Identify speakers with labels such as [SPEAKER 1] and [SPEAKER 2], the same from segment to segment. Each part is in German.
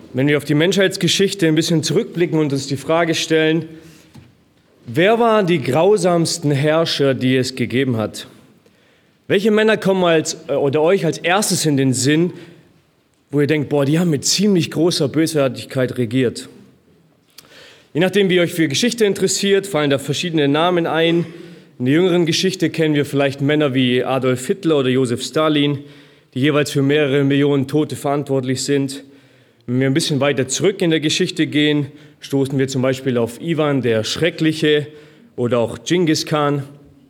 [SPEAKER 1] Wenn wir auf die Menschheitsgeschichte ein bisschen zurückblicken und uns die Frage stellen, wer waren die grausamsten Herrscher, die es gegeben hat? Welche Männer kommen euch als erstes in den Sinn, wo ihr denkt, die haben mit ziemlich großer Bösartigkeit regiert? Je nachdem, wie ihr euch für Geschichte interessiert, fallen da verschiedene Namen ein. In der jüngeren Geschichte kennen wir vielleicht Männer wie Adolf Hitler oder Josef Stalin, die jeweils für mehrere Millionen Tote verantwortlich sind. Wenn wir ein bisschen weiter zurück in der Geschichte gehen, stoßen wir zum Beispiel auf Iwan der Schreckliche oder auch Genghis Khan.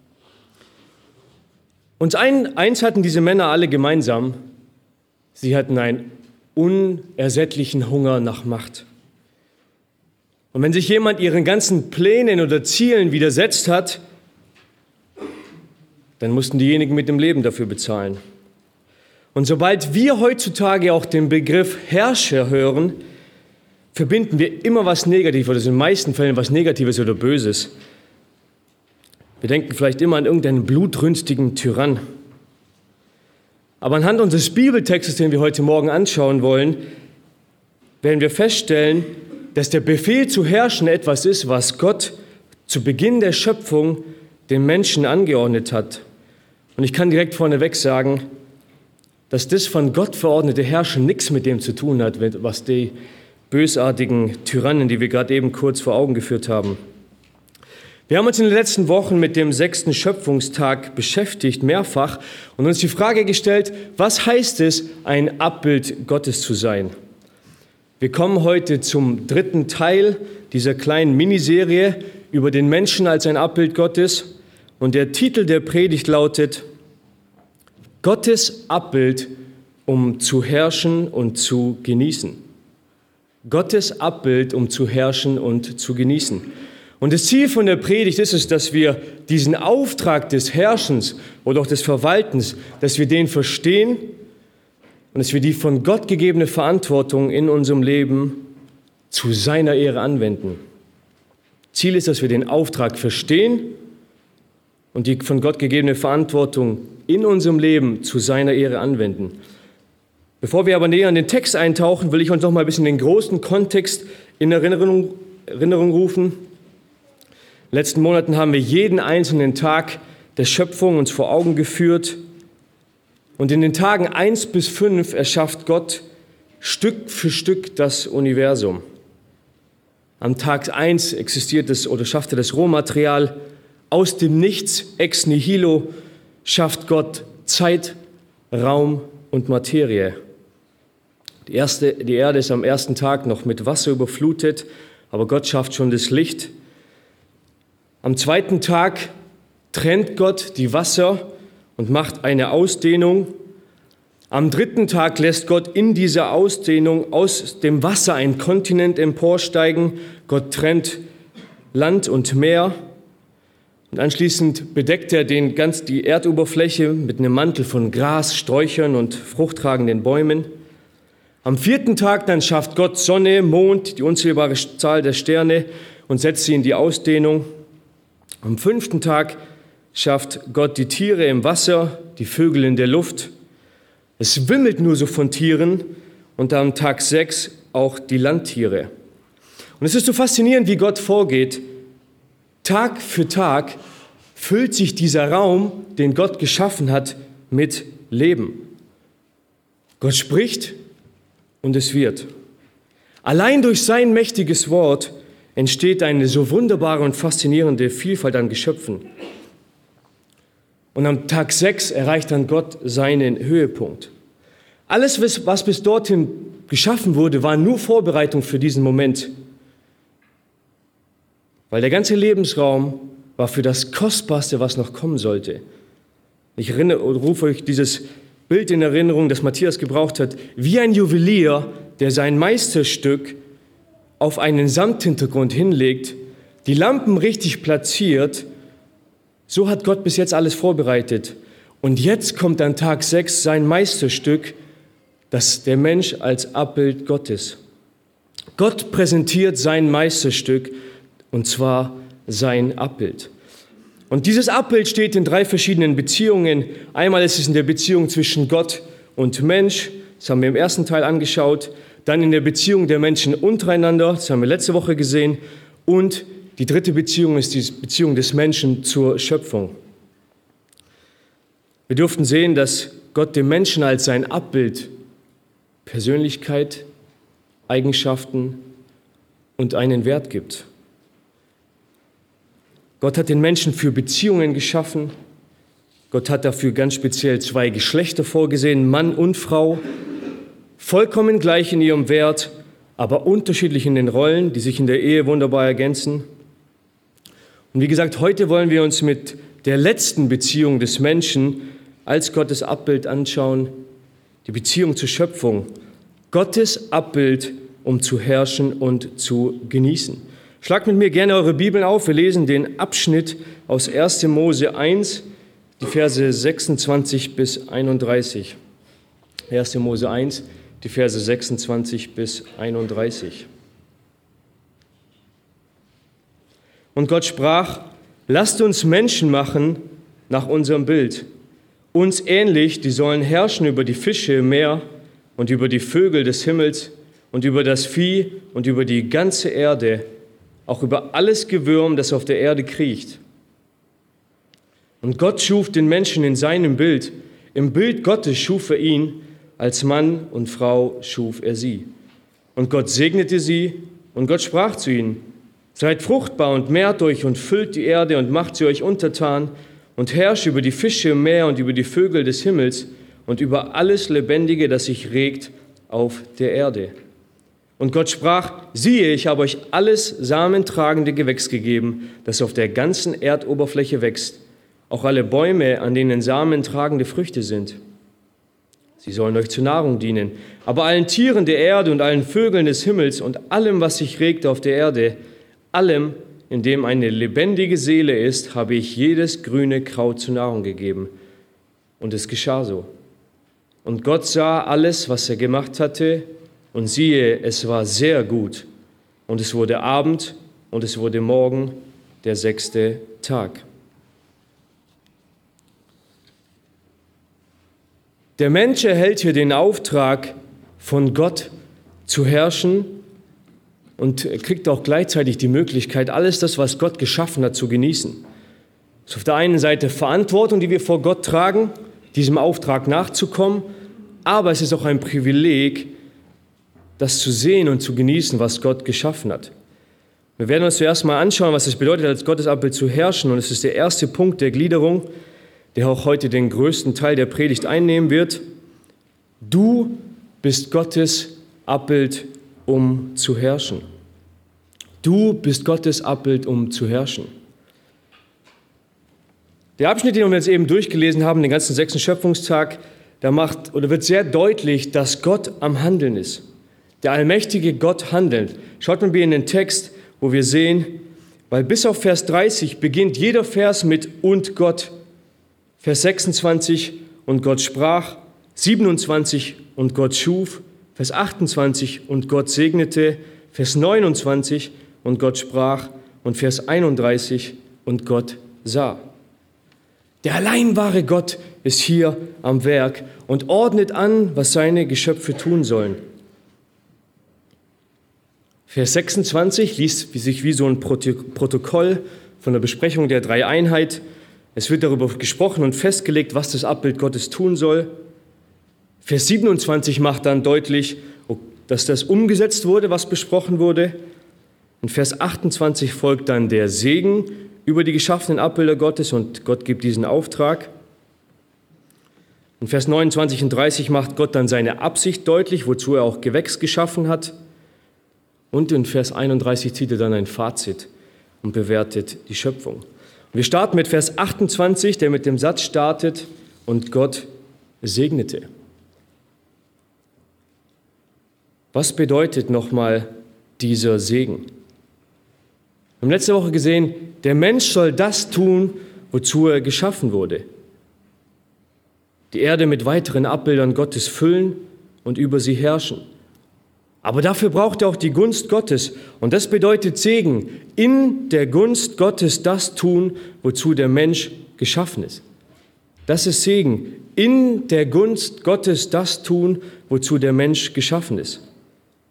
[SPEAKER 1] Und eins hatten diese Männer alle gemeinsam: Sie hatten einen unersättlichen Hunger nach Macht. Und wenn sich jemand ihren ganzen Plänen oder Zielen widersetzt hat, dann mussten diejenigen mit dem Leben dafür bezahlen. Und sobald wir heutzutage auch den Begriff Herrscher hören, verbinden wir immer was Negatives, oder in den meisten Fällen was Negatives oder Böses. Wir denken vielleicht immer an irgendeinen blutrünstigen Tyrann. Aber anhand unseres Bibeltextes, den wir heute Morgen anschauen wollen, werden wir feststellen, dass der Befehl zu herrschen etwas ist, was Gott zu Beginn der Schöpfung den Menschen angeordnet hat. Und ich kann direkt vorneweg sagen, dass das von Gott verordnete Herrschen nichts mit dem zu tun hat, was die bösartigen Tyrannen, die wir gerade eben kurz vor Augen geführt haben. Wir haben uns in den letzten Wochen mit dem 6. Schöpfungstag beschäftigt, mehrfach, und uns die Frage gestellt, was heißt es, ein Abbild Gottes zu sein? Wir kommen heute zum 3. Teil dieser kleinen Miniserie über den Menschen als ein Abbild Gottes, und der Titel der Predigt lautet: Gottes Abbild, um zu herrschen und zu genießen. Gottes Abbild, um zu herrschen und zu genießen. Und das Ziel von der Predigt ist es, dass wir diesen Auftrag des Herrschens oder auch des Verwaltens, dass wir den verstehen und dass wir die von Gott gegebene Verantwortung in unserem Leben zu seiner Ehre anwenden. Ziel ist, dass wir den Auftrag verstehen und die von Gott gegebene Verantwortung in unserem Leben zu seiner Ehre anwenden. Bevor wir aber näher in den Text eintauchen, will ich uns noch mal ein bisschen den großen Kontext in Erinnerung rufen. In den letzten Monaten haben wir jeden einzelnen Tag der Schöpfung uns vor Augen geführt. Und in den Tagen 1 bis 5 erschafft Gott Stück für Stück das Universum. Am Tag 1 schafft er das Rohmaterial. Aus dem Nichts, ex nihilo, schafft Gott Zeit, Raum und Materie. Die Erde ist am ersten Tag noch mit Wasser überflutet, aber Gott schafft schon das Licht. Am 2. Tag trennt Gott die Wasser und macht eine Ausdehnung. Am 3. Tag lässt Gott in dieser Ausdehnung aus dem Wasser einen Kontinent emporsteigen. Gott trennt Land und Meer. Und anschließend bedeckt er die Erdoberfläche mit einem Mantel von Gras, Sträuchern und fruchttragenden Bäumen. Am 4. Tag dann schafft Gott Sonne, Mond, die unzählbare Zahl der Sterne und setzt sie in die Ausdehnung. Am 5. Tag schafft Gott die Tiere im Wasser, die Vögel in der Luft. Es wimmelt nur so von Tieren, und am Tag 6 auch die Landtiere. Und es ist so faszinierend, wie Gott vorgeht. Tag für Tag füllt sich dieser Raum, den Gott geschaffen hat, mit Leben. Gott spricht und es wird. Allein durch sein mächtiges Wort entsteht eine so wunderbare und faszinierende Vielfalt an Geschöpfen. Und am Tag 6 erreicht dann Gott seinen Höhepunkt. Alles, was bis dorthin geschaffen wurde, war nur Vorbereitung für diesen Moment. Weil der ganze Lebensraum war für das Kostbarste, was noch kommen sollte. Ich rufe euch dieses Bild in Erinnerung, das Matthias gebraucht hat, wie ein Juwelier, der sein Meisterstück auf einen Samthintergrund hinlegt, die Lampen richtig platziert. So hat Gott bis jetzt alles vorbereitet. Und jetzt kommt an Tag 6 sein Meisterstück, der Mensch als Abbild Gottes. Gott präsentiert sein Meisterstück, und zwar sein Abbild. Und dieses Abbild steht in 3 verschiedenen Beziehungen. Einmal ist es in der Beziehung zwischen Gott und Mensch, das haben wir im ersten Teil angeschaut. dann in der Beziehung der Menschen untereinander, das haben wir letzte Woche gesehen, und die dritte Beziehung ist die Beziehung des Menschen zur Schöpfung. Wir durften sehen, dass Gott dem Menschen als sein Abbild Persönlichkeit, Eigenschaften und einen Wert gibt. Gott hat den Menschen für Beziehungen geschaffen. Gott hat dafür ganz speziell 2 Geschlechter vorgesehen, Mann und Frau, vollkommen gleich in ihrem Wert, aber unterschiedlich in den Rollen, die sich in der Ehe wunderbar ergänzen. Und wie gesagt, heute wollen wir uns mit der letzten Beziehung des Menschen als Gottes Abbild anschauen, die Beziehung zur Schöpfung. Gottes Abbild, um zu herrschen und zu genießen. Schlagt mit mir gerne eure Bibeln auf. Wir lesen den Abschnitt aus 1. Mose 1, die Verse 26 bis 31. 1. Mose 1, die Verse 26 bis 31. Und Gott sprach: Lasst uns Menschen machen nach unserem Bild, uns ähnlich, die sollen herrschen über die Fische im Meer und über die Vögel des Himmels und über das Vieh und über die ganze Erde, auch über alles Gewürm, das auf der Erde kriecht. Und Gott schuf den Menschen in seinem Bild. Im Bild Gottes schuf er ihn, als Mann und Frau schuf er sie. Und Gott segnete sie, und Gott sprach zu ihnen: Seid fruchtbar und mehrt euch und füllt die Erde und macht sie euch untertan und herrscht über die Fische im Meer und über die Vögel des Himmels und über alles Lebendige, das sich regt auf der Erde. Und Gott sprach: Siehe, ich habe euch alles samentragende Gewächs gegeben, das auf der ganzen Erdoberfläche wächst, auch alle Bäume, an denen samentragende Früchte sind. Sie sollen euch zur Nahrung dienen. Aber allen Tieren der Erde und allen Vögeln des Himmels und allem, was sich regt auf der Erde, allem, in dem eine lebendige Seele ist, habe ich jedes grüne Kraut zur Nahrung gegeben. Und es geschah so. Und Gott sah alles, was er gemacht hatte, und siehe, es war sehr gut. Und es wurde Abend, und es wurde Morgen, der 6. Tag. Der Mensch erhält hier den Auftrag, von Gott zu herrschen und kriegt auch gleichzeitig die Möglichkeit, alles das, was Gott geschaffen hat, zu genießen. Es ist auf der einen Seite Verantwortung, die wir vor Gott tragen, diesem Auftrag nachzukommen, aber es ist auch ein Privileg, das zu sehen und zu genießen, was Gott geschaffen hat. Wir werden uns zuerst mal anschauen, was es bedeutet, als Gottes Abbild zu herrschen, und es ist der erste Punkt der Gliederung, der auch heute den größten Teil der Predigt einnehmen wird. Du bist Gottes Abbild, um zu herrschen. Du bist Gottes Abbild, um zu herrschen. Der Abschnitt, den wir jetzt eben durchgelesen haben, den ganzen 6. Schöpfungstag, da wird sehr deutlich, dass Gott am Handeln ist. Der allmächtige Gott handelt. Schaut mal in den Text, wo wir sehen, weil bis auf Vers 30 beginnt jeder Vers mit "und Gott". Vers 26, und Gott sprach, 27, und Gott schuf, Vers 28, und Gott segnete, Vers 29, und Gott sprach, und Vers 31, und Gott sah. Der allein wahre Gott ist hier am Werk und ordnet an, was seine Geschöpfe tun sollen. Vers 26 liest sich wie so ein Protokoll von der Besprechung der Dreieinheit. Es wird darüber gesprochen und festgelegt, was das Abbild Gottes tun soll. Vers 27 macht dann deutlich, dass das umgesetzt wurde, was besprochen wurde. In Vers 28 folgt dann der Segen über die geschaffenen Abbilder Gottes und Gott gibt diesen Auftrag. In Vers 29 und 30 macht Gott dann seine Absicht deutlich, wozu er auch Gewächs geschaffen hat. Und in Vers 31 zieht er dann ein Fazit und bewertet die Schöpfung. Wir starten mit Vers 28, der mit dem Satz startet, und Gott segnete. Was bedeutet nochmal dieser Segen? Wir haben letzte Woche gesehen, der Mensch soll das tun, wozu er geschaffen wurde. Die Erde mit weiteren Abbildern Gottes füllen und über sie herrschen. Aber dafür braucht er auch die Gunst Gottes. Und das bedeutet Segen. In der Gunst Gottes das tun, wozu der Mensch geschaffen ist. Das ist Segen. In der Gunst Gottes das tun, wozu der Mensch geschaffen ist.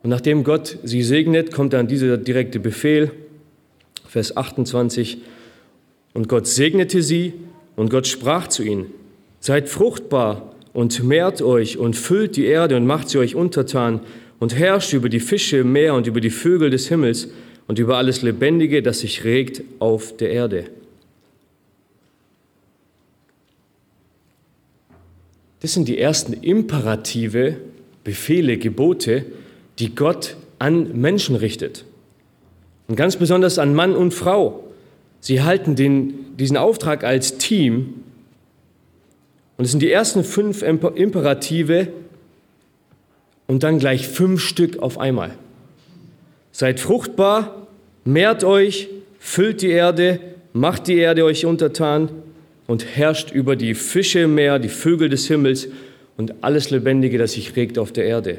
[SPEAKER 1] Und nachdem Gott sie segnet, kommt dann dieser direkte Befehl, Vers 28, und Gott segnete sie und Gott sprach zu ihnen, seid fruchtbar und mehrt euch und füllt die Erde und macht sie euch untertan und herrscht über die Fische im Meer und über die Vögel des Himmels und über alles Lebendige, das sich regt auf der Erde. Das sind die ersten Imperative, Befehle, Gebote, die Gott an Menschen richtet. Und ganz besonders an Mann und Frau. Sie halten diesen Auftrag als Team. Und es sind die ersten 5 Imperative und dann gleich 5 Stück auf einmal. Seid fruchtbar, mehrt euch, füllt die Erde, macht die Erde euch untertan und herrscht über die Fische im Meer, die Vögel des Himmels und alles Lebendige, das sich regt auf der Erde.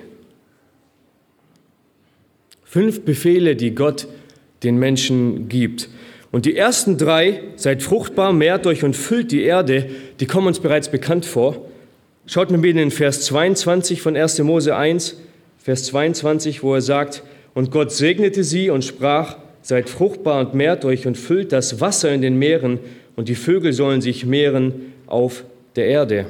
[SPEAKER 1] 5 Befehle, die Gott den Menschen gibt. Und die ersten 3, seid fruchtbar, mehrt euch und füllt die Erde, die kommen uns bereits bekannt vor. Schaut mit mir in den Vers 22 von 1. Mose 1, Vers 22, wo er sagt, und Gott segnete sie und sprach, seid fruchtbar und mehrt euch und füllt das Wasser in den Meeren und die Vögel sollen sich mehren auf der Erde.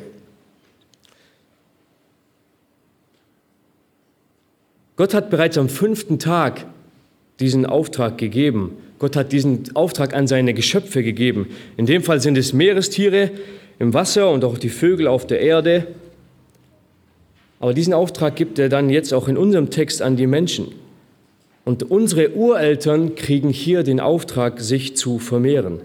[SPEAKER 1] Gott hat bereits am 5. Tag diesen Auftrag gegeben. Gott hat diesen Auftrag an seine Geschöpfe gegeben. In dem Fall sind es Meerestiere im Wasser und auch die Vögel auf der Erde. Aber diesen Auftrag gibt er dann jetzt auch in unserem Text an die Menschen. Und unsere Ureltern kriegen hier den Auftrag, sich zu vermehren.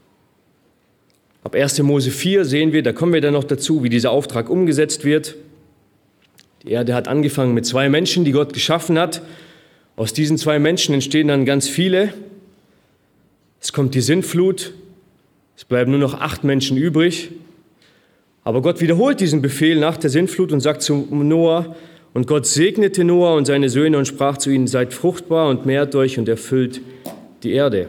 [SPEAKER 1] Ab 1. Mose 4 sehen wir, da kommen wir dann noch dazu, wie dieser Auftrag umgesetzt wird. Die Erde hat angefangen mit 2 Menschen, die Gott geschaffen hat. Aus diesen 2 Menschen entstehen dann ganz viele. Es kommt die Sintflut. Es bleiben nur noch 8 Menschen übrig. Aber Gott wiederholt diesen Befehl nach der Sintflut und sagt zu Noah, und Gott segnete Noah und seine Söhne und sprach zu ihnen, seid fruchtbar und mehrt euch und erfüllt die Erde.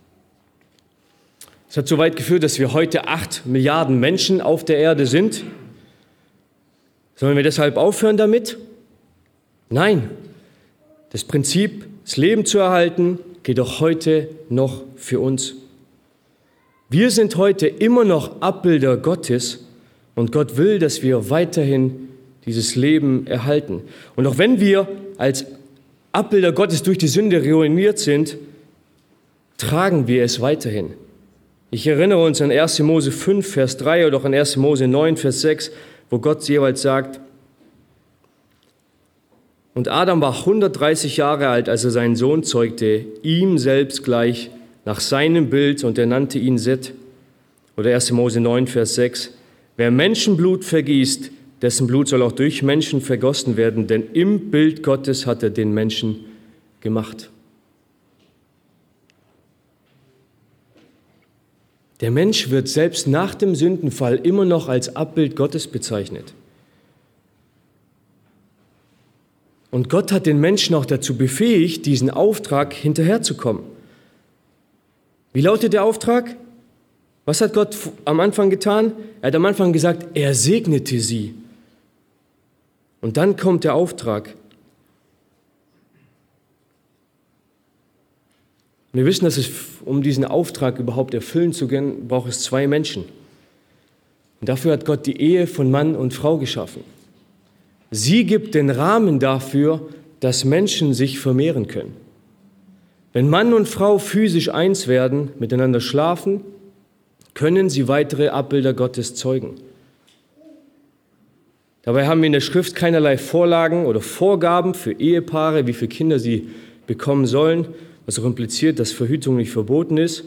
[SPEAKER 1] Es hat so weit geführt, dass wir heute 8 Milliarden Menschen auf der Erde sind. Sollen wir deshalb aufhören damit? Nein. Das Prinzip, das Leben zu erhalten, geht auch heute noch für uns. Wir sind heute immer noch Abbilder Gottes und Gott will, dass wir weiterhin dieses Leben erhalten. Und auch wenn wir als Abbilder Gottes durch die Sünde ruiniert sind, tragen wir es weiterhin. Ich erinnere uns an 1. Mose 5, Vers 3 oder auch an 1. Mose 9, Vers 6, wo Gott jeweils sagt, und Adam war 130 Jahre alt, als er seinen Sohn zeugte, ihm selbst gleich, nach seinem Bild, und er nannte ihn Seth. Oder 1. Mose 9, Vers 6, wer Menschenblut vergießt, dessen Blut soll auch durch Menschen vergossen werden, denn im Bild Gottes hat er den Menschen gemacht. Der Mensch wird selbst nach dem Sündenfall immer noch als Abbild Gottes bezeichnet. Und Gott hat den Menschen auch dazu befähigt, diesen Auftrag hinterherzukommen. Wie lautet der Auftrag? Was hat Gott am Anfang getan? Er hat am Anfang gesagt, er segnete sie. Und dann kommt der Auftrag. Wir wissen, dass es, um diesen Auftrag überhaupt erfüllen zu können, braucht es 2 Menschen. Und dafür hat Gott die Ehe von Mann und Frau geschaffen. Sie gibt den Rahmen dafür, dass Menschen sich vermehren können. Wenn Mann und Frau physisch eins werden, miteinander schlafen, können sie weitere Abbilder Gottes zeugen. Dabei haben wir in der Schrift keinerlei Vorlagen oder Vorgaben für Ehepaare, wie viele Kinder sie bekommen sollen, was auch impliziert, dass Verhütung nicht verboten ist.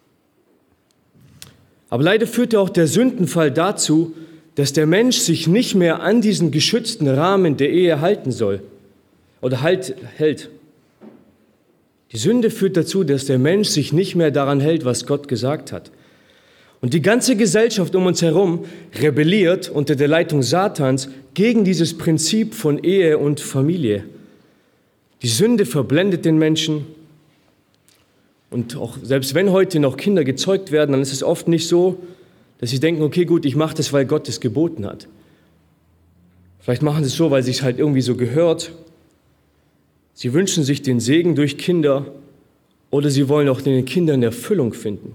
[SPEAKER 1] Aber leider führte auch der Sündenfall dazu, dass der Mensch sich nicht mehr an diesen geschützten Rahmen der Ehe halten soll oder hält. Die Sünde führt dazu, dass der Mensch sich nicht mehr daran hält, was Gott gesagt hat. Und die ganze Gesellschaft um uns herum rebelliert unter der Leitung Satans gegen dieses Prinzip von Ehe und Familie. Die Sünde verblendet den Menschen. Und auch selbst wenn heute noch Kinder gezeugt werden, dann ist es oft nicht so, dass sie denken, okay, gut, ich mache das, weil Gott es geboten hat. Vielleicht machen sie es so, weil es sich halt irgendwie so gehört. Sie wünschen sich den Segen durch Kinder oder sie wollen auch in den Kindern Erfüllung finden.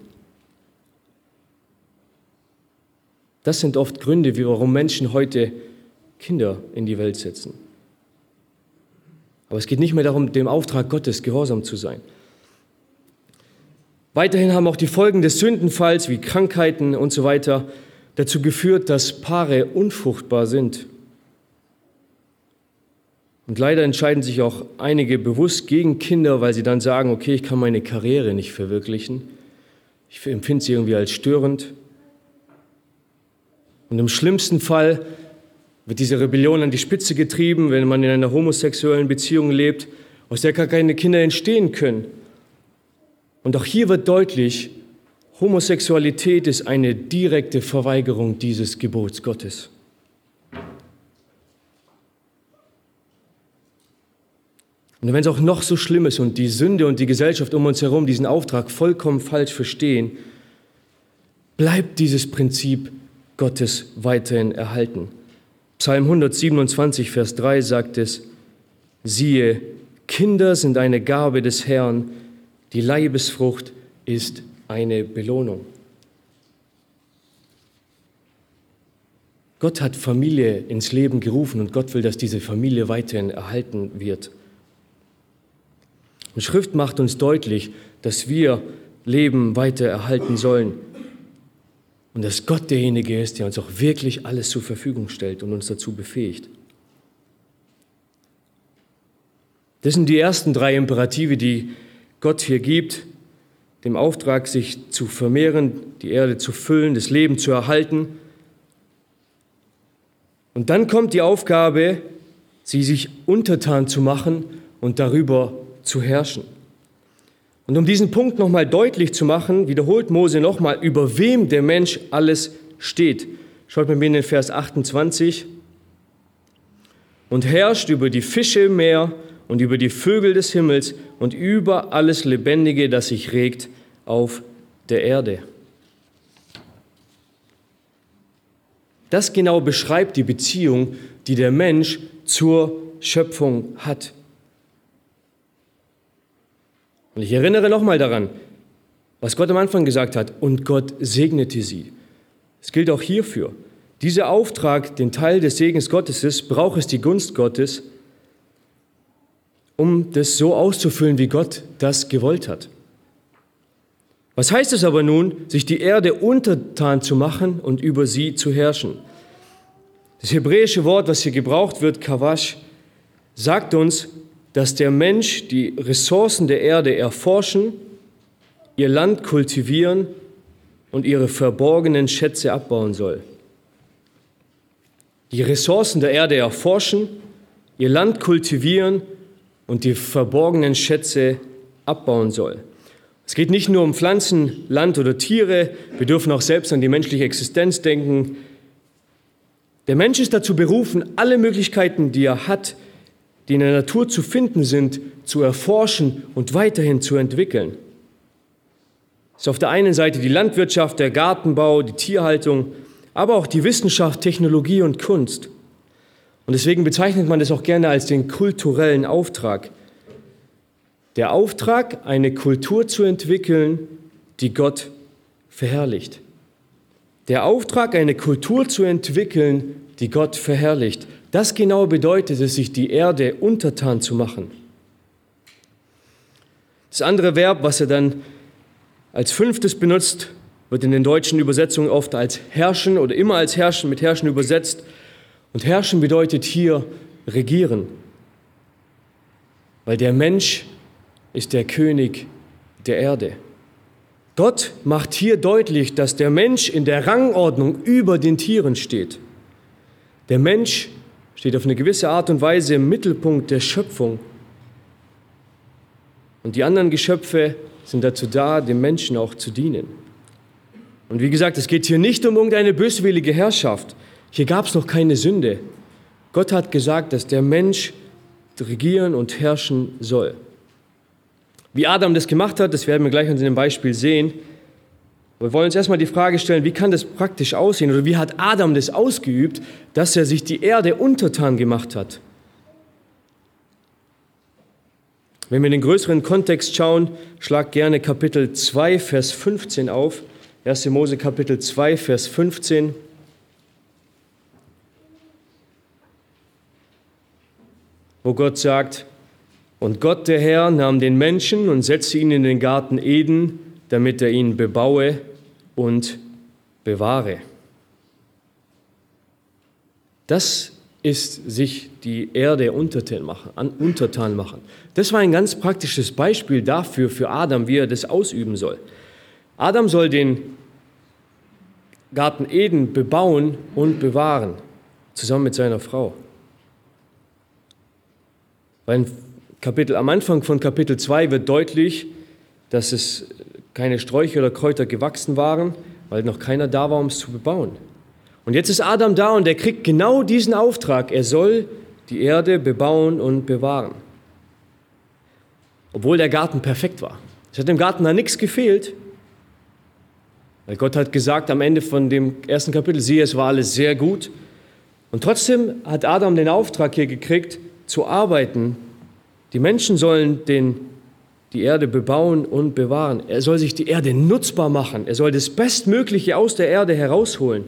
[SPEAKER 1] Das sind oft Gründe, warum Menschen heute Kinder in die Welt setzen. Aber es geht nicht mehr darum, dem Auftrag Gottes gehorsam zu sein. Weiterhin haben auch die Folgen des Sündenfalls wie Krankheiten und so weiter dazu geführt, dass Paare unfruchtbar sind. Und leider entscheiden sich auch einige bewusst gegen Kinder, weil sie dann sagen, okay, ich kann meine Karriere nicht verwirklichen. Ich empfinde sie irgendwie als störend. Und im schlimmsten Fall wird diese Rebellion an die Spitze getrieben, wenn man in einer homosexuellen Beziehung lebt, aus der gar keine Kinder entstehen können. Und auch hier wird deutlich, Homosexualität ist eine direkte Verweigerung dieses Gebots Gottes. Und wenn es auch noch so schlimm ist und die Sünde und die Gesellschaft um uns herum diesen Auftrag vollkommen falsch verstehen, bleibt dieses Prinzip Gottes weiterhin erhalten. Psalm 127, Vers 3 sagt es: Siehe, Kinder sind eine Gabe des Herrn, die Leibesfrucht ist eine Belohnung. Gott hat Familie ins Leben gerufen und Gott will, dass diese Familie weiterhin erhalten wird. Die Schrift macht uns deutlich, dass wir Leben weiter erhalten sollen und dass Gott derjenige ist, der uns auch wirklich alles zur Verfügung stellt und uns dazu befähigt. Das sind die ersten 3 Imperative, die Gott hier gibt, dem Auftrag, sich zu vermehren, die Erde zu füllen, das Leben zu erhalten. Und dann kommt die Aufgabe, sie sich untertan zu machen und darüber zu herrschen. Und um diesen Punkt nochmal deutlich zu machen, wiederholt Mose nochmal, über wem der Mensch alles steht. Schaut mit mir in den Vers 28. Und herrscht über die Fische im Meer und über die Vögel des Himmels und über alles Lebendige, das sich regt auf der Erde. Das genau beschreibt die Beziehung, die der Mensch zur Schöpfung hat. Und ich erinnere nochmal daran, was Gott am Anfang gesagt hat, und Gott segnete sie. Es gilt auch hierfür. Dieser Auftrag, den Teil des Segens Gottes ist, braucht es die Gunst Gottes, um das so auszufüllen, wie Gott das gewollt hat. Was heißt es aber nun, sich die Erde untertan zu machen und über sie zu herrschen? Das hebräische Wort, was hier gebraucht wird, Kawash, sagt uns, dass der Mensch die Ressourcen der Erde erforschen, ihr Land kultivieren und ihre verborgenen Schätze abbauen soll. Die Ressourcen der Erde erforschen, ihr Land kultivieren und die verborgenen Schätze abbauen soll. Es geht nicht nur um Pflanzen, Land oder Tiere, wir dürfen auch selbst an die menschliche Existenz denken. Der Mensch ist dazu berufen, alle Möglichkeiten, die er hat, die in der Natur zu finden sind, zu erforschen und weiterhin zu entwickeln. Es ist auf der einen Seite die Landwirtschaft, der Gartenbau, die Tierhaltung, aber auch die Wissenschaft, Technologie und Kunst. Und deswegen bezeichnet man das auch gerne als den kulturellen Auftrag. Der Auftrag, eine Kultur zu entwickeln, die Gott verherrlicht. Der Auftrag, eine Kultur zu entwickeln, die Gott verherrlicht. Das genau bedeutet es, sich die Erde untertan zu machen. Das andere Verb, was er dann als 5. benutzt, wird in den deutschen Übersetzungen oft als herrschen oder immer als herrschen, mit herrschen übersetzt. Und herrschen bedeutet hier regieren. Weil der Mensch ist der König der Erde. Gott macht hier deutlich, dass der Mensch in der Rangordnung über den Tieren steht. Der Mensch steht auf eine gewisse Art und Weise im Mittelpunkt der Schöpfung. Und die anderen Geschöpfe sind dazu da, dem Menschen auch zu dienen. Und wie gesagt, es geht hier nicht um irgendeine böswillige Herrschaft. Hier gab es noch keine Sünde. Gott hat gesagt, dass der Mensch regieren und herrschen soll. Wie Adam das gemacht hat, das werden wir gleich an dem Beispiel sehen. Wir wollen uns erstmal die Frage stellen, wie kann das praktisch aussehen oder wie hat Adam das ausgeübt, dass er sich die Erde untertan gemacht hat? Wenn wir in den größeren Kontext schauen, schlag gerne Kapitel 2, Vers 15 auf. 1. Mose Kapitel 2, Vers 15. Wo Gott sagt, und Gott der Herr nahm den Menschen und setzte ihn in den Garten Eden, damit er ihn bebaue und bewahre. Das ist sich die Erde untertan machen. Das war ein ganz praktisches Beispiel dafür, für Adam, wie er das ausüben soll. Adam soll den Garten Eden bebauen und bewahren, zusammen mit seiner Frau. Am Anfang von Kapitel 2 wird deutlich, dass es keine Sträucher oder Kräuter gewachsen waren, weil noch keiner da war, um es zu bebauen. Und jetzt ist Adam da und er kriegt genau diesen Auftrag. Er soll die Erde bebauen und bewahren. Obwohl der Garten perfekt war. Es hat dem Garten da nichts gefehlt. Weil Gott hat gesagt am Ende von dem ersten Kapitel, siehe, es war alles sehr gut. Und trotzdem hat Adam den Auftrag hier gekriegt, zu arbeiten. Die Menschen sollen die Erde bebauen und bewahren. Er soll sich die Erde nutzbar machen. Er soll das Bestmögliche aus der Erde herausholen.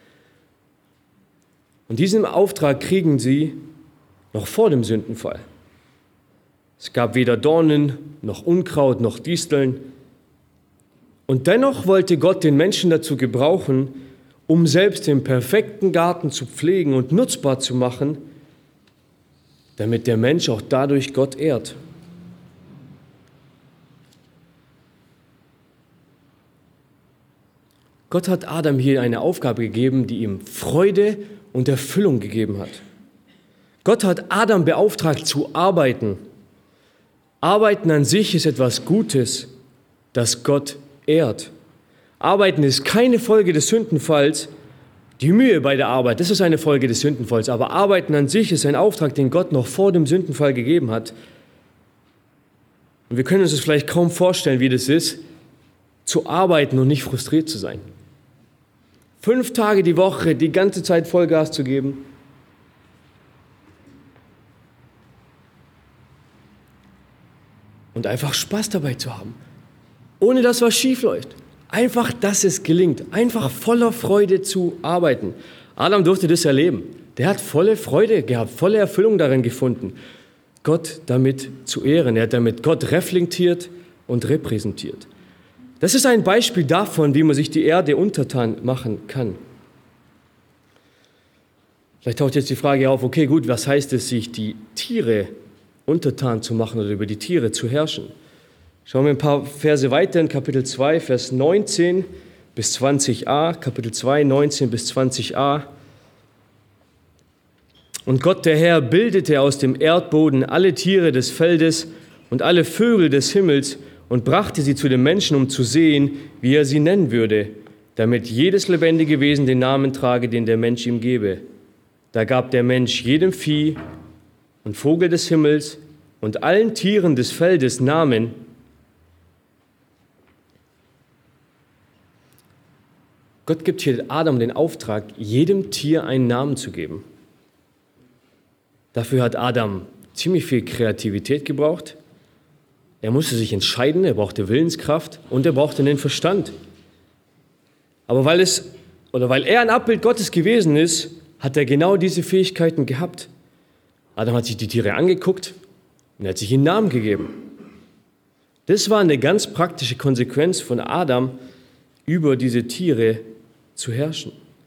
[SPEAKER 1] Und diesen Auftrag kriegen sie noch vor dem Sündenfall. Es gab weder Dornen, noch Unkraut, noch Disteln. Und dennoch wollte Gott den Menschen dazu gebrauchen, um selbst den perfekten Garten zu pflegen und nutzbar zu machen, damit der Mensch auch dadurch Gott ehrt. Gott hat Adam hier eine Aufgabe gegeben, die ihm Freude und Erfüllung gegeben hat. Gott hat Adam beauftragt zu arbeiten. Arbeiten an sich ist etwas Gutes, das Gott ehrt. Arbeiten ist keine Folge des Sündenfalls. Die Mühe bei der Arbeit, das ist eine Folge des Sündenfalls. Aber Arbeiten an sich ist ein Auftrag, den Gott noch vor dem Sündenfall gegeben hat. Und wir können uns das vielleicht kaum vorstellen, wie das ist, zu arbeiten und nicht frustriert zu sein. 5 Tage die Woche, die ganze Zeit Vollgas zu geben. Und einfach Spaß dabei zu haben. Ohne dass was schief läuft. Einfach, dass es gelingt. Einfach voller Freude zu arbeiten. Adam durfte das erleben. Der hat volle Freude gehabt, volle Erfüllung darin gefunden, Gott damit zu ehren. Er hat damit Gott reflektiert und repräsentiert. Das ist ein Beispiel davon, wie man sich die Erde untertan machen kann. Vielleicht taucht jetzt die Frage auf, okay, gut, was heißt es, sich die Tiere untertan zu machen oder über die Tiere zu herrschen? Schauen wir ein paar Verse weiter in Kapitel 2, Vers 19 bis 20a. Kapitel 2, 19 bis 20a. Und Gott der Herr bildete aus dem Erdboden alle Tiere des Feldes und alle Vögel des Himmels und brachte sie zu dem Menschen, um zu sehen, wie er sie nennen würde, damit jedes lebendige Wesen den Namen trage, den der Mensch ihm gebe. Da gab der Mensch jedem Vieh und Vogel des Himmels und allen Tieren des Feldes Namen. Gott gibt hier Adam den Auftrag, jedem Tier einen Namen zu geben. Dafür hat Adam ziemlich viel Kreativität gebraucht. Er musste sich entscheiden, er brauchte Willenskraft und er brauchte den Verstand. Aber weil er ein Abbild Gottes gewesen ist, hat er genau diese Fähigkeiten gehabt. Adam hat sich die Tiere angeguckt und er hat sich ihnen Namen gegeben. Das war eine ganz praktische Konsequenz von Adam, über diese Tiere zu herrschen.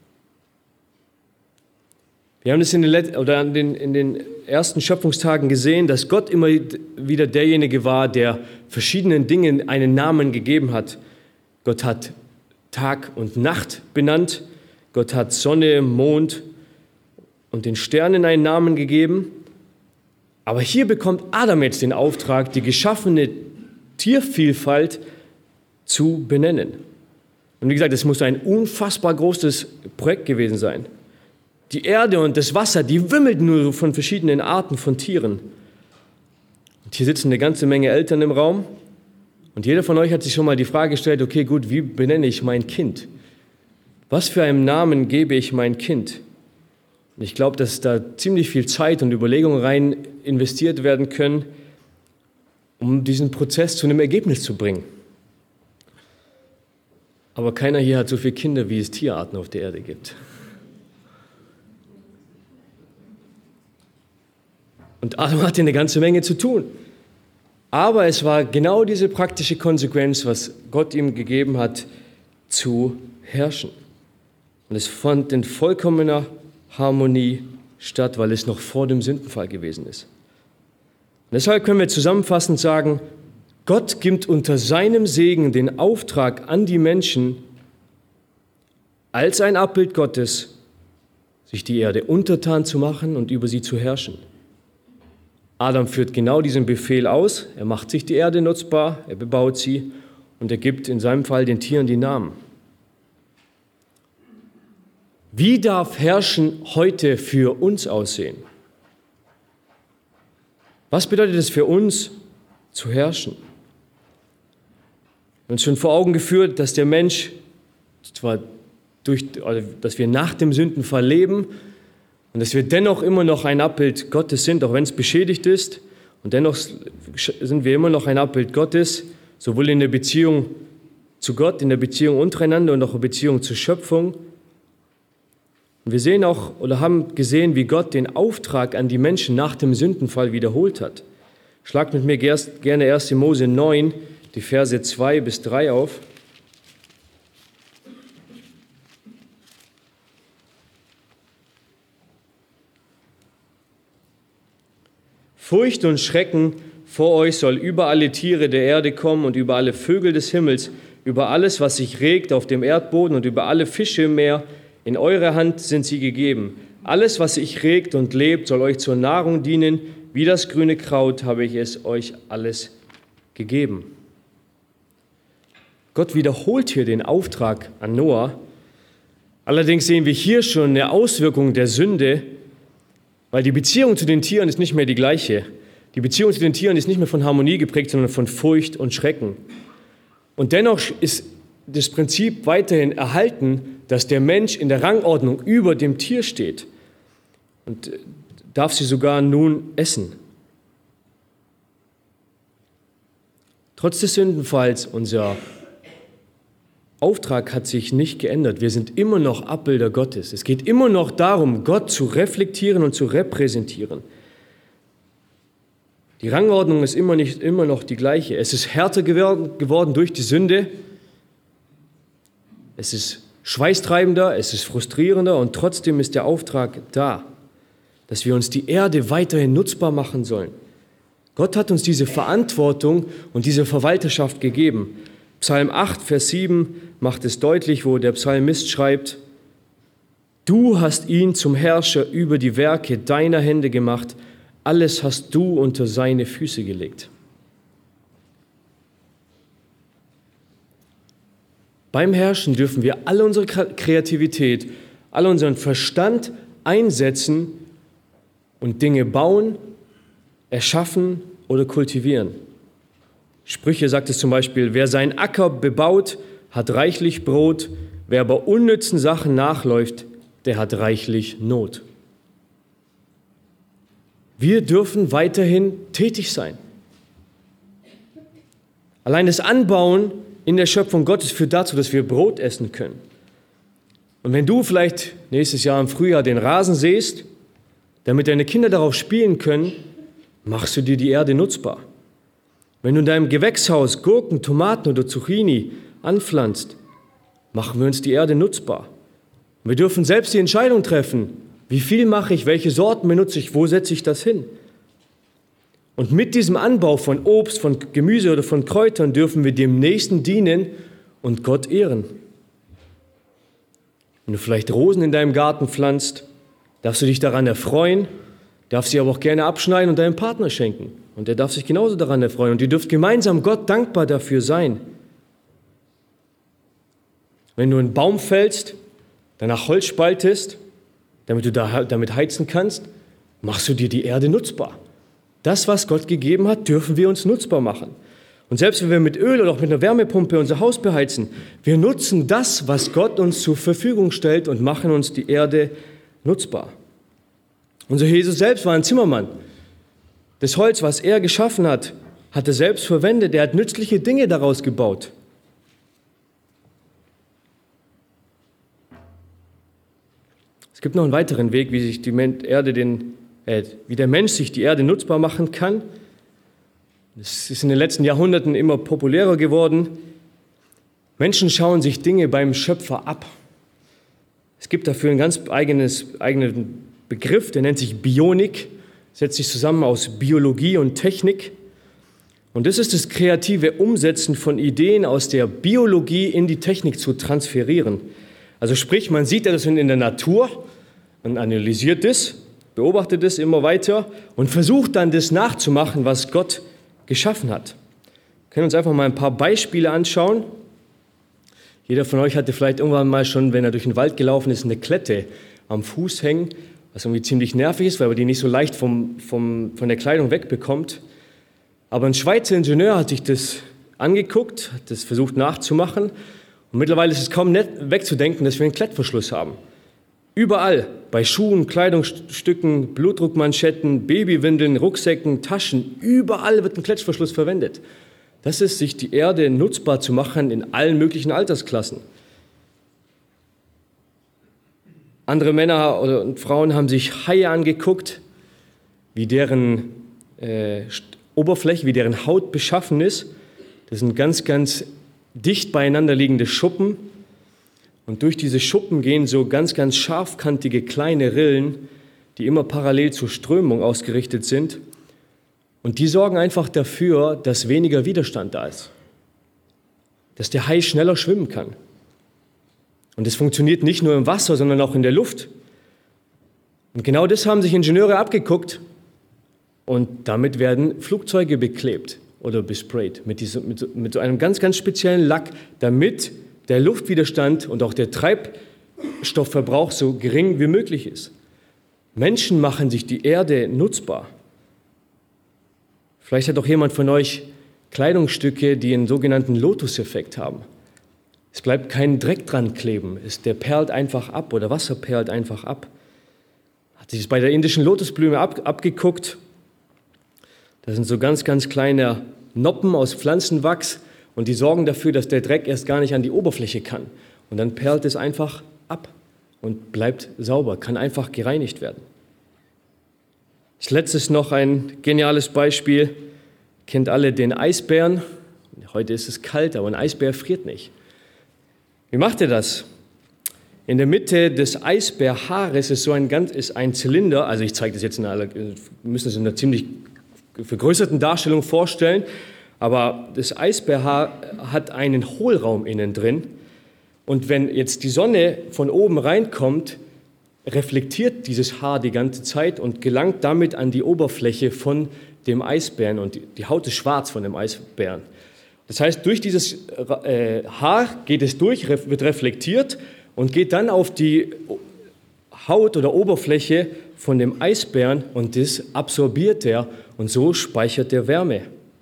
[SPEAKER 1] Wir haben es in den ersten Schöpfungstagen gesehen, dass Gott immer wieder derjenige war, der verschiedenen Dingen einen Namen gegeben hat. Gott hat Tag und Nacht benannt. Gott hat Sonne, Mond und den Sternen einen Namen gegeben. Aber hier bekommt Adam jetzt den Auftrag, die geschaffene Tiervielfalt zu benennen. Und wie gesagt, es muss ein unfassbar großes Projekt gewesen sein. Die Erde und das Wasser, die wimmelt nur von verschiedenen Arten von Tieren. Und hier sitzen eine ganze Menge Eltern im Raum. Und jeder von euch hat sich schon mal die Frage gestellt, okay, gut, wie benenne ich mein Kind? Was für einen Namen gebe ich mein Kind? Und ich glaube, dass da ziemlich viel Zeit und Überlegungen rein investiert werden können. um diesen Prozess zu einem Ergebnis zu bringen. Aber keiner hier hat so viele Kinder, wie es Tierarten auf der Erde gibt. Und Adam hatte eine ganze Menge zu tun. Aber es war genau diese praktische Konsequenz, was Gott ihm gegeben hat, zu herrschen. Und es fand in vollkommener Harmonie statt, weil es noch vor dem Sündenfall gewesen ist. Und deshalb können wir zusammenfassend sagen, Gott gibt unter seinem Segen den Auftrag an die Menschen, als ein Abbild Gottes, sich die Erde untertan zu machen und über sie zu herrschen. Adam führt genau diesen Befehl aus. Er macht sich die Erde nutzbar, er bebaut sie und er gibt in seinem Fall den Tieren die Namen. Wie darf Herrschen heute für uns aussehen? Was bedeutet es für uns, zu herrschen? Wir haben uns schon vor Augen geführt, dass der Mensch, zwar dass wir nach dem Sündenfall leben und dass wir dennoch immer noch ein Abbild Gottes sind, auch wenn es beschädigt ist. Und dennoch sind wir immer noch ein Abbild Gottes, sowohl in der Beziehung zu Gott, in der Beziehung untereinander und auch in der Beziehung zur Schöpfung. Und wir sehen auch oder haben gesehen, wie Gott den Auftrag an die Menschen nach dem Sündenfall wiederholt hat. Schlagt mit mir gerne 1. Mose 9, die Verse 2 bis 3 auf. Furcht und Schrecken vor euch soll über alle Tiere der Erde kommen und über alle Vögel des Himmels, über alles, was sich regt auf dem Erdboden und über alle Fische im Meer. In eure Hand sind sie gegeben. Alles, was sich regt und lebt, soll euch zur Nahrung dienen. Wie das grüne Kraut habe ich es euch alles gegeben. Gott wiederholt hier den Auftrag an Noah. Allerdings sehen wir hier schon eine Auswirkung der Sünde, weil die Beziehung zu den Tieren ist nicht mehr die gleiche. Die Beziehung zu den Tieren ist nicht mehr von Harmonie geprägt, sondern von Furcht und Schrecken. Und dennoch ist das Prinzip weiterhin erhalten, dass der Mensch in der Rangordnung über dem Tier steht und darf sie sogar nun essen. Trotz des Sündenfalls, unser Auftrag hat sich nicht geändert. Wir sind immer noch Abbilder Gottes. Es geht immer noch darum, Gott zu reflektieren und zu repräsentieren. Die Rangordnung ist immer noch die gleiche. Es ist härter geworden durch die Sünde. Es ist schweißtreibender, es ist frustrierender und trotzdem ist der Auftrag da, dass wir uns die Erde weiterhin nutzbar machen sollen. Gott hat uns diese Verantwortung und diese Verwalterschaft gegeben. Psalm 8, Vers 7 macht es deutlich, wo der Psalmist schreibt: Du hast ihn zum Herrscher über die Werke deiner Hände gemacht, alles hast du unter seine Füße gelegt. Beim Herrschen dürfen wir alle unsere Kreativität, all unseren Verstand einsetzen und Dinge bauen, erschaffen oder kultivieren. Sprüche sagt es zum Beispiel: Wer seinen Acker bebaut, hat reichlich Brot, wer aber unnützen Sachen nachläuft, der hat reichlich Not. Wir dürfen weiterhin tätig sein. Allein das Anbauen in der Schöpfung Gottes führt dazu, dass wir Brot essen können. Und wenn du vielleicht nächstes Jahr im Frühjahr den Rasen säst, damit deine Kinder darauf spielen können, machst du dir die Erde nutzbar. Wenn du in deinem Gewächshaus Gurken, Tomaten oder Zucchini anpflanzt, machen wir uns die Erde nutzbar. Und wir dürfen selbst die Entscheidung treffen, wie viel mache ich, welche Sorten benutze ich, wo setze ich das hin. Und mit diesem Anbau von Obst, von Gemüse oder von Kräutern dürfen wir dem Nächsten dienen und Gott ehren. Wenn du vielleicht Rosen in deinem Garten pflanzt, darfst du dich daran erfreuen, darfst sie aber auch gerne abschneiden und deinem Partner schenken. Und er darf sich genauso daran erfreuen. Und ihr dürft gemeinsam Gott dankbar dafür sein. Wenn du einen Baum fällst, danach Holz spaltest, damit du damit heizen kannst, machst du dir die Erde nutzbar. Das, was Gott gegeben hat, dürfen wir uns nutzbar machen. Und selbst wenn wir mit Öl oder auch mit einer Wärmepumpe unser Haus beheizen, wir nutzen das, was Gott uns zur Verfügung stellt und machen uns die Erde nutzbar. Unser Jesus selbst war ein Zimmermann. Das Holz, was er geschaffen hat, hat er selbst verwendet. Er hat nützliche Dinge daraus gebaut. Es gibt noch einen weiteren Weg, wie sich wie der Mensch sich die Erde nutzbar machen kann. Es ist in den letzten Jahrhunderten immer populärer geworden. Menschen schauen sich Dinge beim Schöpfer ab. Es gibt dafür einen ganz eigenen Begriff, der nennt sich Bionik, setzt sich zusammen aus Biologie und Technik. Und das ist das kreative Umsetzen von Ideen aus der Biologie in die Technik zu transferieren. Also sprich, man sieht das in der Natur und analysiert es, beobachtet es immer weiter und versucht dann das nachzumachen, was Gott geschaffen hat. Wir können uns einfach mal ein paar Beispiele anschauen. Jeder von euch hatte vielleicht irgendwann mal schon, wenn er durch den Wald gelaufen ist, eine Klette am Fuß hängen, was irgendwie ziemlich nervig ist, weil man die nicht so leicht von der Kleidung wegbekommt. Aber ein Schweizer Ingenieur hat sich das angeguckt, hat das versucht nachzumachen. Und mittlerweile ist es kaum wegzudenken, dass wir einen Klettverschluss haben. Überall, bei Schuhen, Kleidungsstücken, Blutdruckmanschetten, Babywindeln, Rucksäcken, Taschen, überall wird ein Klettverschluss verwendet. Das ist, sich die Erde nutzbar zu machen in allen möglichen Altersklassen. Andere Männer und Frauen haben sich Haie angeguckt, wie deren Oberfläche, wie deren Haut beschaffen ist. Das sind ganz, ganz dicht beieinander liegende Schuppen. Und durch diese Schuppen gehen so ganz, ganz scharfkantige kleine Rillen, die immer parallel zur Strömung ausgerichtet sind. Und die sorgen einfach dafür, dass weniger Widerstand da ist. Dass der Hai schneller schwimmen kann. Und das funktioniert nicht nur im Wasser, sondern auch in der Luft. Und genau das haben sich Ingenieure abgeguckt. Und damit werden Flugzeuge beklebt oder besprayt mit so einem ganz, ganz speziellen Lack, damit der Luftwiderstand und auch der Treibstoffverbrauch so gering wie möglich ist. Menschen machen sich die Erde nutzbar. Vielleicht hat auch jemand von euch Kleidungsstücke, die einen sogenannten Lotus-Effekt haben. Es bleibt kein Dreck dran kleben, der perlt einfach ab oder Wasser perlt einfach ab. Hat sich das bei der indischen Lotusblume abgeguckt. Das sind so ganz, ganz kleine Noppen aus Pflanzenwachs und die sorgen dafür, dass der Dreck erst gar nicht an die Oberfläche kann. Und dann perlt es einfach ab und bleibt sauber, kann einfach gereinigt werden. Als letztes noch ein geniales Beispiel. Kennt alle den Eisbären? Heute ist es kalt, aber ein Eisbär friert nicht. Wie macht er das? In der Mitte des Eisbärhaares ist ein Zylinder, also ich zeige das jetzt wir müssen es in einer ziemlich vergrößerten Darstellung vorstellen, aber das Eisbärhaar hat einen Hohlraum innen drin und wenn jetzt die Sonne von oben reinkommt, reflektiert dieses Haar die ganze Zeit und gelangt damit an die Oberfläche von dem Eisbären und die Haut ist schwarz von dem Eisbären. Das heißt, durch dieses Haar geht es durch, wird reflektiert und geht dann auf die Haut oder Oberfläche von dem Eisbären und das absorbiert er und so speichert er Wärme.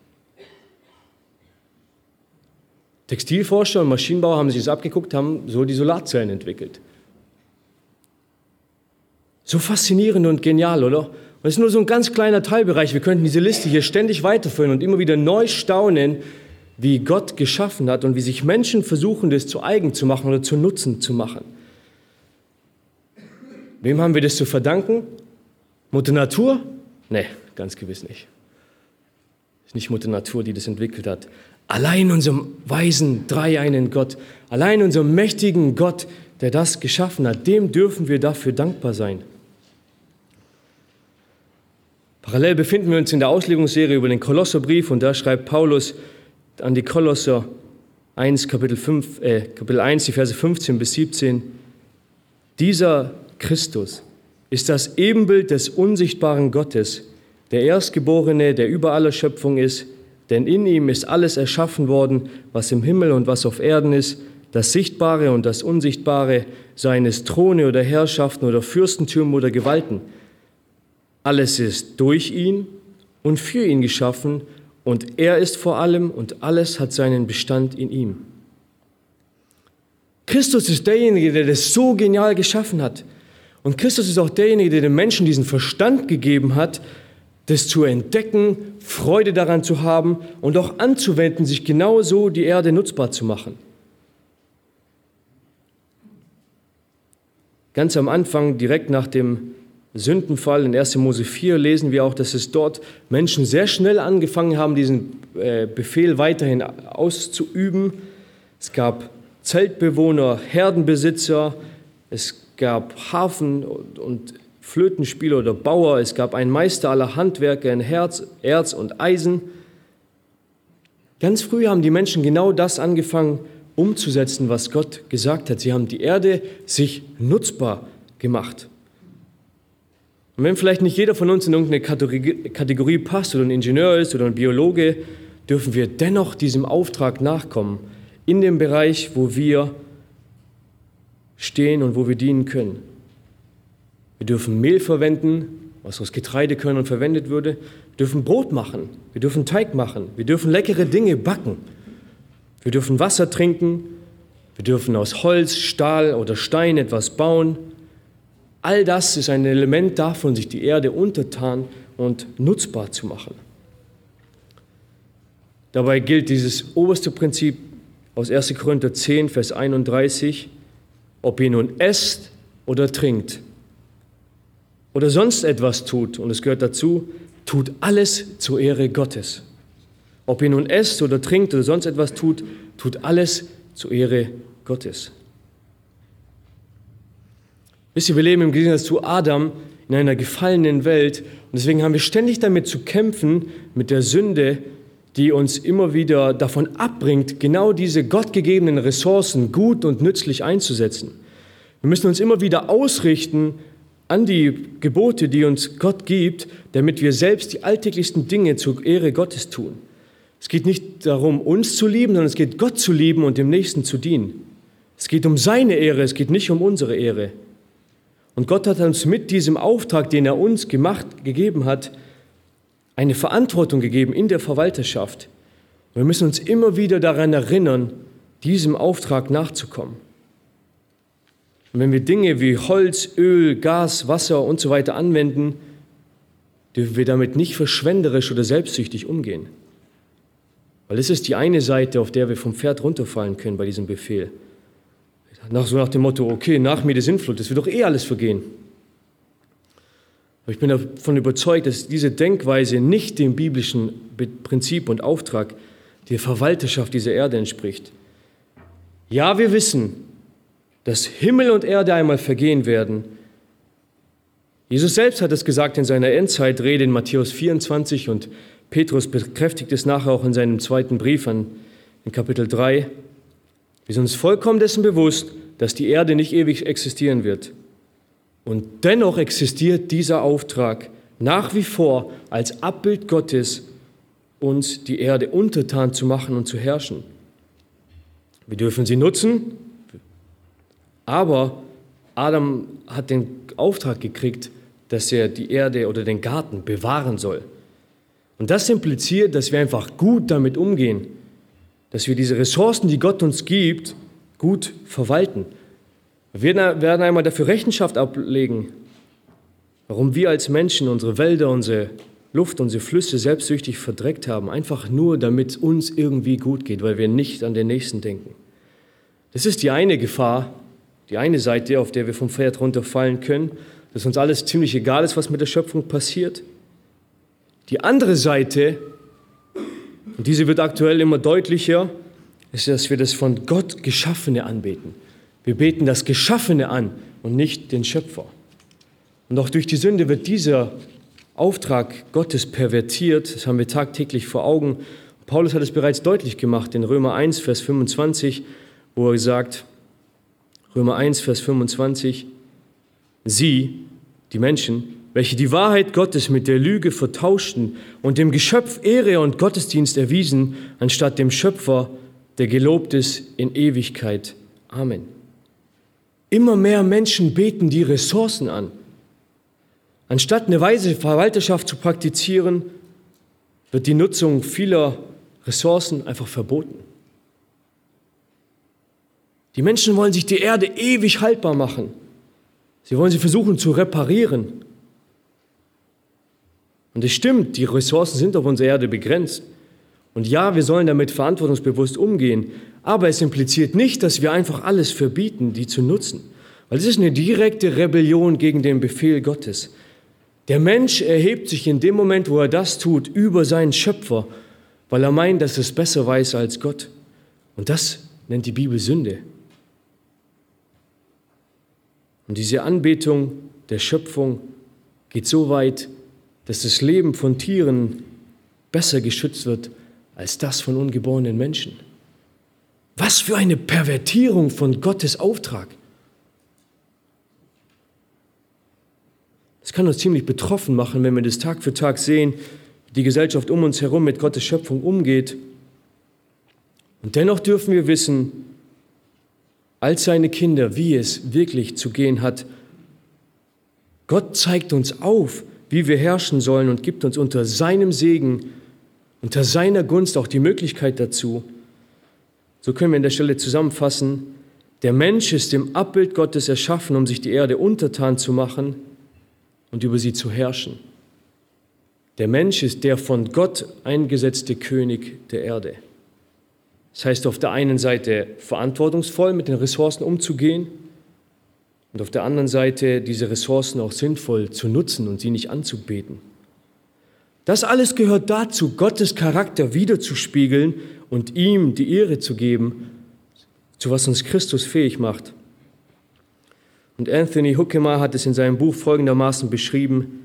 [SPEAKER 1] Textilforscher und Maschinenbauer haben sich das abgeguckt, haben so die Solarzellen entwickelt. So faszinierend und genial, oder? Und das ist nur so ein ganz kleiner Teilbereich. Wir könnten diese Liste hier ständig weiterführen und immer wieder neu staunen, wie Gott geschaffen hat und wie sich Menschen versuchen, das zu eigen zu machen oder zu Nutzen zu machen. Wem haben wir das zu verdanken? Mutter Natur? Nee, ganz gewiss nicht. Es ist nicht Mutter Natur, die das entwickelt hat. Allein unserem weisen, dreieinen Gott, allein unserem mächtigen Gott, der das geschaffen hat, dem dürfen wir dafür dankbar sein. Parallel befinden wir uns in der Auslegungsserie über den Kolosserbrief und da schreibt Paulus an die Kolosser 1, Kapitel 1, die Verse 15 bis 17. Dieser Christus ist das Ebenbild des unsichtbaren Gottes, der Erstgeborene, der über aller Schöpfung ist, denn in ihm ist alles erschaffen worden, was im Himmel und was auf Erden ist, das Sichtbare und das Unsichtbare, seien es Throne oder Herrschaften oder Fürstentümer oder Gewalten. Alles ist durch ihn und für ihn geschaffen und er ist vor allem und alles hat seinen Bestand in ihm. Christus ist derjenige, der das so genial geschaffen hat. Und Christus ist auch derjenige, der den Menschen diesen Verstand gegeben hat, das zu entdecken, Freude daran zu haben und auch anzuwenden, sich genauso die Erde nutzbar zu machen. Ganz am Anfang, direkt nach dem Sündenfall in 1. Mose 4, lesen wir auch, dass es dort Menschen sehr schnell angefangen haben, diesen Befehl weiterhin auszuüben. Es gab Zeltbewohner, Herdenbesitzer, es gab Hafen- und Flötenspieler oder Bauer, es gab einen Meister aller Handwerker in Erz und Eisen. Ganz früh haben die Menschen genau das angefangen umzusetzen, was Gott gesagt hat. Sie haben die Erde sich nutzbar gemacht. Und wenn vielleicht nicht jeder von uns in irgendeine Kategorie passt oder ein Ingenieur ist oder ein Biologe, dürfen wir dennoch diesem Auftrag nachkommen, in dem Bereich, wo wir stehen und wo wir dienen können. Wir dürfen Mehl verwenden, was aus Getreidekörnern verwendet würde. Wir dürfen Brot machen, wir dürfen Teig machen, wir dürfen leckere Dinge backen. Wir dürfen Wasser trinken, wir dürfen aus Holz, Stahl oder Stein etwas bauen. All das ist ein Element davon, sich die Erde untertan und nutzbar zu machen. Dabei gilt dieses oberste Prinzip aus 1. Korinther 10, Vers 31, ob ihr nun esst oder trinkt oder sonst etwas tut, und es gehört dazu, tut alles zur Ehre Gottes. Ob ihr nun esst oder trinkt oder sonst etwas tut, tut alles zur Ehre Gottes. Wisst ihr, wir leben im Gegensatz zu Adam in einer gefallenen Welt und deswegen haben wir ständig damit zu kämpfen, mit der Sünde, die uns immer wieder davon abbringt, genau diese gottgegebenen Ressourcen gut und nützlich einzusetzen. Wir müssen uns immer wieder ausrichten an die Gebote, die uns Gott gibt, damit wir selbst die alltäglichsten Dinge zur Ehre Gottes tun. Es geht nicht darum, uns zu lieben, sondern es geht Gott zu lieben und dem Nächsten zu dienen. Es geht um seine Ehre, es geht nicht um unsere Ehre. Und Gott hat uns mit diesem Auftrag, den er uns gegeben hat, eine Verantwortung gegeben in der Verwalterschaft. Und wir müssen uns immer wieder daran erinnern, diesem Auftrag nachzukommen. Und wenn wir Dinge wie Holz, Öl, Gas, Wasser und so weiter anwenden, dürfen wir damit nicht verschwenderisch oder selbstsüchtig umgehen. Weil das ist die eine Seite, auf der wir vom Pferd runterfallen können bei diesem Befehl. Nach dem Motto, okay, nach mir die Sintflut, das wird doch alles vergehen. Aber ich bin davon überzeugt, dass diese Denkweise nicht dem biblischen Prinzip und Auftrag der Verwalterschaft dieser Erde entspricht. Ja, wir wissen, dass Himmel und Erde einmal vergehen werden. Jesus selbst hat es gesagt in seiner Endzeitrede in Matthäus 24 und Petrus bekräftigt es nachher auch in seinem zweiten Brief in Kapitel 3. Wir sind uns vollkommen dessen bewusst, dass die Erde nicht ewig existieren wird. Und dennoch existiert dieser Auftrag nach wie vor als Abbild Gottes, uns die Erde untertan zu machen und zu herrschen. Wir dürfen sie nutzen, aber Adam hat den Auftrag gekriegt, dass er die Erde oder den Garten bewahren soll. Und das impliziert, dass wir einfach gut damit umgehen, dass wir diese Ressourcen, die Gott uns gibt, gut verwalten. Wir werden einmal dafür Rechenschaft ablegen, warum wir als Menschen unsere Wälder, unsere Luft, unsere Flüsse selbstsüchtig verdreckt haben, einfach nur, damit es uns irgendwie gut geht, weil wir nicht an den Nächsten denken. Das ist die eine Gefahr, die eine Seite, auf der wir vom Pferd runterfallen können, dass uns alles ziemlich egal ist, was mit der Schöpfung passiert. Die andere Seite, und diese wird aktuell immer deutlicher, ist, dass wir das von Gott Geschaffene anbeten. Wir beten das Geschaffene an und nicht den Schöpfer. Und auch durch die Sünde wird dieser Auftrag Gottes pervertiert. Das haben wir tagtäglich vor Augen. Paulus hat es bereits deutlich gemacht in Römer 1, Vers 25, wo er sagt, Römer 1, Vers 25, sie, die Menschen, welche die Wahrheit Gottes mit der Lüge vertauschten und dem Geschöpf Ehre und Gottesdienst erwiesen, anstatt dem Schöpfer, der gelobt ist in Ewigkeit. Amen. Immer mehr Menschen beten die Ressourcen an. Anstatt eine weise Verwalterschaft zu praktizieren, wird die Nutzung vieler Ressourcen einfach verboten. Die Menschen wollen sich die Erde ewig haltbar machen. Sie wollen sie versuchen zu reparieren. Und es stimmt, die Ressourcen sind auf unserer Erde begrenzt. Und ja, wir sollen damit verantwortungsbewusst umgehen. Aber es impliziert nicht, dass wir einfach alles verbieten, die zu nutzen. Weil es ist eine direkte Rebellion gegen den Befehl Gottes. Der Mensch erhebt sich in dem Moment, wo er das tut, über seinen Schöpfer, weil er meint, dass er es besser weiß als Gott. Und das nennt die Bibel Sünde. Und diese Anbetung der Schöpfung geht so weit, dass das Leben von Tieren besser geschützt wird als das von ungeborenen Menschen. Was für eine Pervertierung von Gottes Auftrag. Das kann uns ziemlich betroffen machen, wenn wir das Tag für Tag sehen, wie die Gesellschaft um uns herum mit Gottes Schöpfung umgeht. Und dennoch dürfen wir wissen, als seine Kinder, wie es wirklich zu gehen hat. Gott zeigt uns auf, wie wir herrschen sollen und gibt uns unter seinem Segen, unter seiner Gunst auch die Möglichkeit dazu. So können wir an der Stelle zusammenfassen, der Mensch ist im Abbild Gottes erschaffen, um sich die Erde untertan zu machen und über sie zu herrschen. Der Mensch ist der von Gott eingesetzte König der Erde. Das heißt, auf der einen Seite verantwortungsvoll mit den Ressourcen umzugehen und auf der anderen Seite diese Ressourcen auch sinnvoll zu nutzen und sie nicht anzubeten. Das alles gehört dazu, Gottes Charakter wiederzuspiegeln und ihm die Ehre zu geben, zu was uns Christus fähig macht. Und Anthony Huckemer hat es in seinem Buch folgendermaßen beschrieben: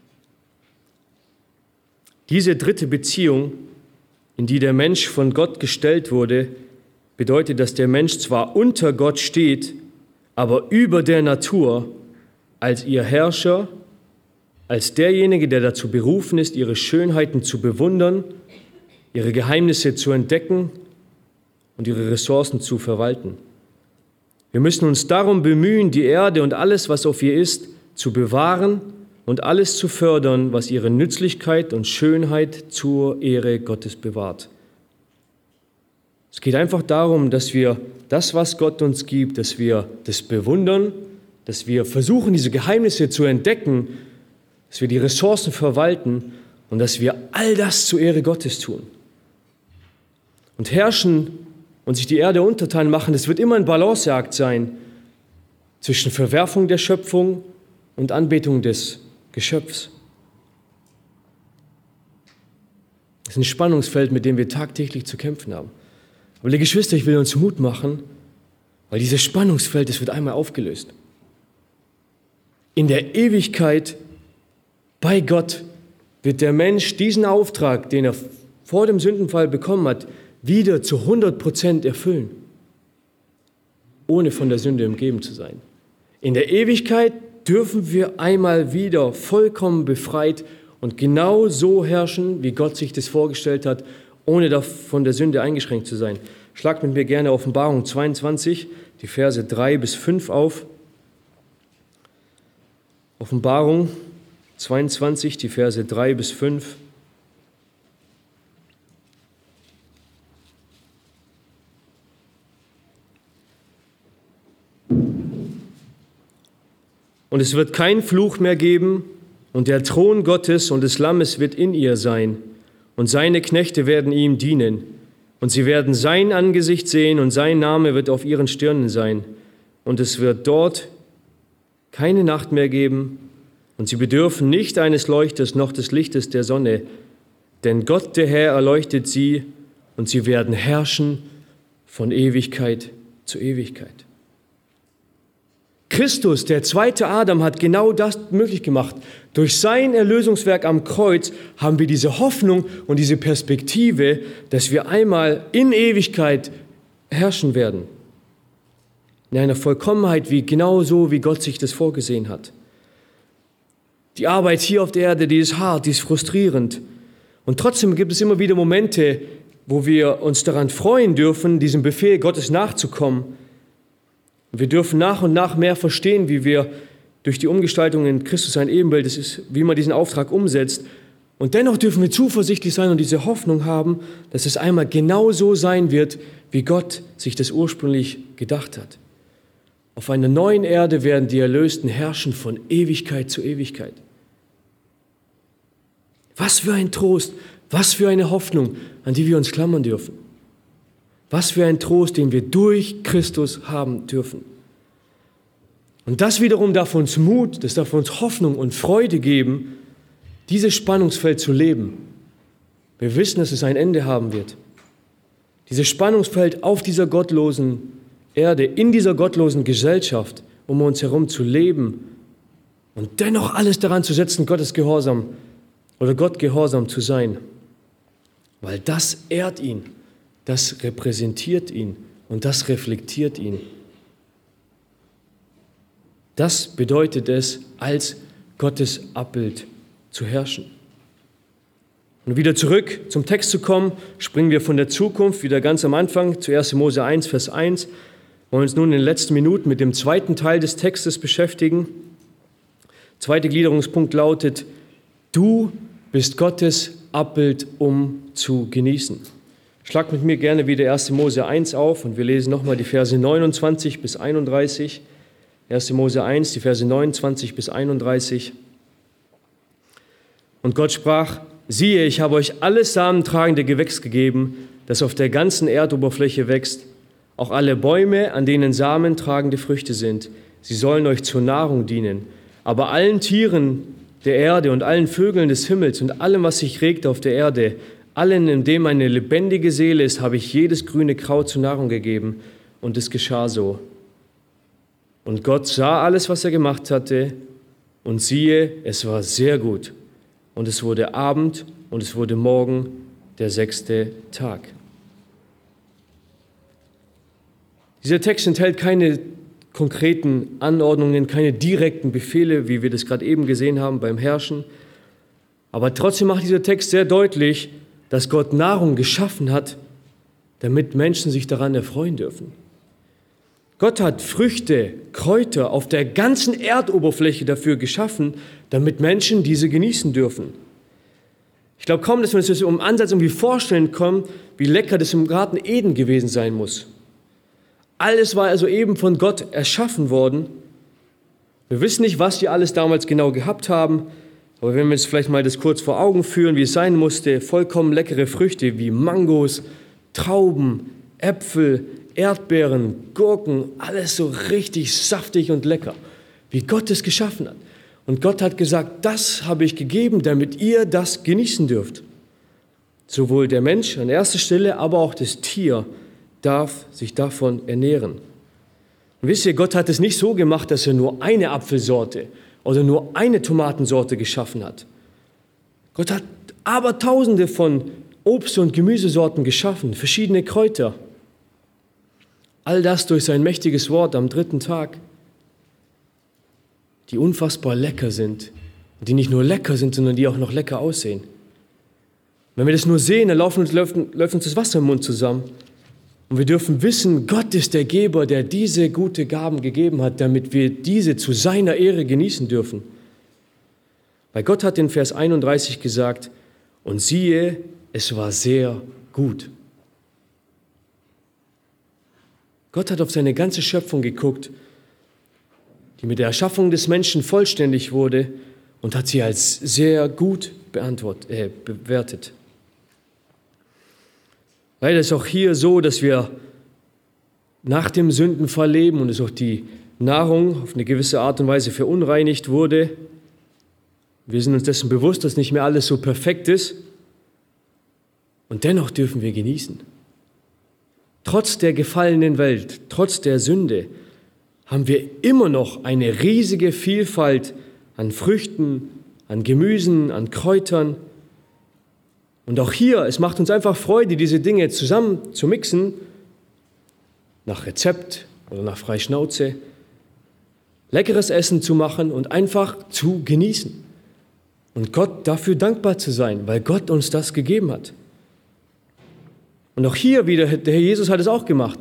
[SPEAKER 1] Diese dritte Beziehung, in die der Mensch von Gott gestellt wurde, bedeutet, dass der Mensch zwar unter Gott steht, aber über der Natur, als ihr Herrscher, als derjenige, der dazu berufen ist, ihre Schönheiten zu bewundern, ihre Geheimnisse zu entdecken und ihre Ressourcen zu verwalten. Wir müssen uns darum bemühen, die Erde und alles, was auf ihr ist, zu bewahren und alles zu fördern, was ihre Nützlichkeit und Schönheit zur Ehre Gottes bewahrt. Es geht einfach darum, dass wir das, was Gott uns gibt, dass wir das bewundern, dass wir versuchen, diese Geheimnisse zu entdecken, dass wir die Ressourcen verwalten und dass wir all das zur Ehre Gottes tun. Und herrschen und sich die Erde untertan machen, das wird immer ein Balanceakt sein zwischen Verwerfung der Schöpfung und Anbetung des Geschöpfs. Das ist ein Spannungsfeld, mit dem wir tagtäglich zu kämpfen haben. Aber liebe Geschwister, ich will uns Mut machen, weil dieses Spannungsfeld, das wird einmal aufgelöst. In der Ewigkeit bei Gott wird der Mensch diesen Auftrag, den er vor dem Sündenfall bekommen hat, wieder zu 100% erfüllen, ohne von der Sünde umgeben zu sein. In der Ewigkeit dürfen wir einmal wieder vollkommen befreit und genau so herrschen, wie Gott sich das vorgestellt hat, ohne von der Sünde eingeschränkt zu sein. Schlagt mit mir gerne Offenbarung 22, die Verse 3 bis 5 auf. Offenbarung 22, die Verse 3 bis 5. Und es wird keinen Fluch mehr geben, und der Thron Gottes und des Lammes wird in ihr sein, und seine Knechte werden ihm dienen, und sie werden sein Angesicht sehen, und sein Name wird auf ihren Stirnen sein, und es wird dort keine Nacht mehr geben, und sie bedürfen nicht eines Leuchters noch des Lichtes der Sonne, denn Gott der Herr erleuchtet sie, und sie werden herrschen von Ewigkeit zu Ewigkeit. Christus, der zweite Adam, hat genau das möglich gemacht. Durch sein Erlösungswerk am Kreuz haben wir diese Hoffnung und diese Perspektive, dass wir einmal in Ewigkeit herrschen werden. In einer Vollkommenheit, genau so, wie Gott sich das vorgesehen hat. Die Arbeit hier auf der Erde, die ist hart, die ist frustrierend. Und trotzdem gibt es immer wieder Momente, wo wir uns daran freuen dürfen, diesem Befehl Gottes nachzukommen. Wir dürfen nach und nach mehr verstehen, wie wir durch die Umgestaltung in Christus sein Ebenbild, das ist, wie man diesen Auftrag umsetzt. Und dennoch dürfen wir zuversichtlich sein und diese Hoffnung haben, dass es einmal genau so sein wird, wie Gott sich das ursprünglich gedacht hat. Auf einer neuen Erde werden die Erlösten herrschen von Ewigkeit zu Ewigkeit. Was für ein Trost, was für eine Hoffnung, an die wir uns klammern dürfen. Was für ein Trost, den wir durch Christus haben dürfen. Und das wiederum darf uns Mut, das darf uns Hoffnung und Freude geben, dieses Spannungsfeld zu leben. Wir wissen, dass es ein Ende haben wird. Dieses Spannungsfeld auf dieser gottlosen Erde, in dieser gottlosen Gesellschaft, um uns herum zu leben und dennoch alles daran zu setzen, Gott gehorsam zu sein. Weil das ehrt ihn, das repräsentiert ihn und das reflektiert ihn. Das bedeutet es, als Gottes Abbild zu herrschen. Und wieder zurück zum Text zu kommen, springen wir von der Zukunft wieder ganz am Anfang zu 1. Mose 1, Vers 1. Wir wollen uns nun in den letzten Minuten mit dem zweiten Teil des Textes beschäftigen. Zweiter Gliederungspunkt lautet: Du bist Gottes Abbild, um zu genießen. Schlag mit mir gerne wieder 1. Mose 1 auf und wir lesen nochmal die Verse 29 bis 31. 1. Mose 1, die Verse 29 bis 31. Und Gott sprach: Siehe, ich habe euch alles samentragende Gewächs gegeben, das auf der ganzen Erdoberfläche wächst, auch alle Bäume, an denen samentragende Früchte sind. Sie sollen euch zur Nahrung dienen. Aber allen Tieren der Erde und allen Vögeln des Himmels und allem, was sich regt auf der Erde, allen, in dem eine lebendige Seele ist, habe ich jedes grüne Kraut zur Nahrung gegeben. Und es geschah so. Und Gott sah alles, was er gemacht hatte, und siehe, es war sehr gut. Und es wurde Abend und es wurde Morgen, der 6. Tag. Dieser Text enthält keine konkreten Anordnungen, keine direkten Befehle, wie wir das gerade eben gesehen haben beim Herrschen. Aber trotzdem macht dieser Text sehr deutlich, dass Gott Nahrung geschaffen hat, damit Menschen sich daran erfreuen dürfen. Gott hat Früchte, Kräuter auf der ganzen Erdoberfläche dafür geschaffen, damit Menschen diese genießen dürfen. Ich glaube kaum, dass wir uns das im Ansatz irgendwie vorstellen können, wie lecker das im Garten Eden gewesen sein muss. Alles war also eben von Gott erschaffen worden. Wir wissen nicht, was die alles damals genau gehabt haben, aber wenn wir uns vielleicht mal das kurz vor Augen führen, wie es sein musste: vollkommen leckere Früchte wie Mangos, Trauben, Äpfel, Erdbeeren, Gurken, alles so richtig saftig und lecker, wie Gott es geschaffen hat. Und Gott hat gesagt: Das habe ich gegeben, damit ihr das genießen dürft. Sowohl der Mensch an erster Stelle, aber auch das Tier darf sich davon ernähren. Und wisst ihr, Gott hat es nicht so gemacht, dass er nur eine Apfelsorte oder nur eine Tomatensorte geschaffen hat. Gott hat aber Tausende von Obst- und Gemüsesorten geschaffen, verschiedene Kräuter. All das durch sein mächtiges Wort am 3. Tag, die unfassbar lecker sind. Und die nicht nur lecker sind, sondern die auch noch lecker aussehen. Wenn wir das nur sehen, dann läuft uns das Wasser im Mund zusammen. Und wir dürfen wissen, Gott ist der Geber, der diese gute Gaben gegeben hat, damit wir diese zu seiner Ehre genießen dürfen. Weil Gott hat in Vers 31 gesagt: Und siehe, es war sehr gut. Gott hat auf seine ganze Schöpfung geguckt, die mit der Erschaffung des Menschen vollständig wurde, und hat sie als sehr gut bewertet. Leider ist auch hier so, dass wir nach dem Sündenfall leben und es auch die Nahrung auf eine gewisse Art und Weise verunreinigt wurde. Wir sind uns dessen bewusst, dass nicht mehr alles so perfekt ist. Und dennoch dürfen wir genießen. Trotz der gefallenen Welt, trotz der Sünde, haben wir immer noch eine riesige Vielfalt an Früchten, an Gemüsen, an Kräutern. Und auch hier, es macht uns einfach Freude, diese Dinge zusammen zu mixen, nach Rezept oder nach Freischnauze, leckeres Essen zu machen und einfach zu genießen. Und Gott dafür dankbar zu sein, weil Gott uns das gegeben hat. Und auch hier wieder, der Herr Jesus hat es auch gemacht.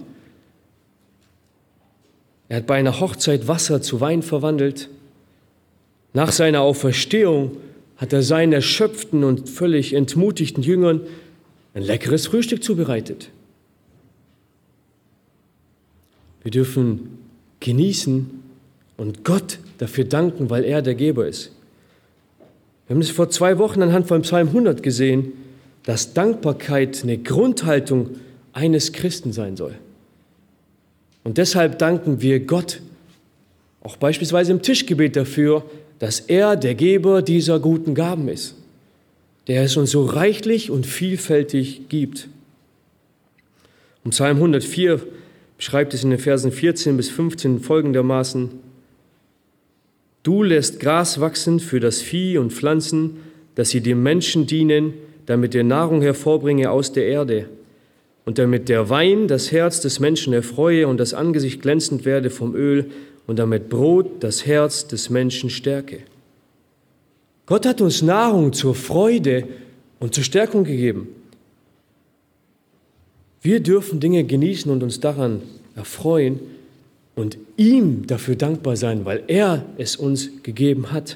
[SPEAKER 1] Er hat bei einer Hochzeit Wasser zu Wein verwandelt. Nach seiner Auferstehung hat er seinen erschöpften und völlig entmutigten Jüngern ein leckeres Frühstück zubereitet. Wir dürfen genießen und Gott dafür danken, weil er der Geber ist. Wir haben es vor 2 Wochen anhand von Psalm 100 gesehen, dass Dankbarkeit eine Grundhaltung eines Christen sein soll. Und deshalb danken wir Gott, auch beispielsweise im Tischgebet dafür, dass er der Geber dieser guten Gaben ist, der es uns so reichlich und vielfältig gibt. Und Psalm 104 beschreibt es in den Versen 14 bis 15 folgendermaßen: Du lässt Gras wachsen für das Vieh und Pflanzen, dass sie dem Menschen dienen, damit er Nahrung hervorbringe aus der Erde und damit der Wein das Herz des Menschen erfreue und das Angesicht glänzend werde vom Öl und damit Brot das Herz des Menschen stärke. Gott hat uns Nahrung zur Freude und zur Stärkung gegeben. Wir dürfen Dinge genießen und uns daran erfreuen und ihm dafür dankbar sein, weil er es uns gegeben hat.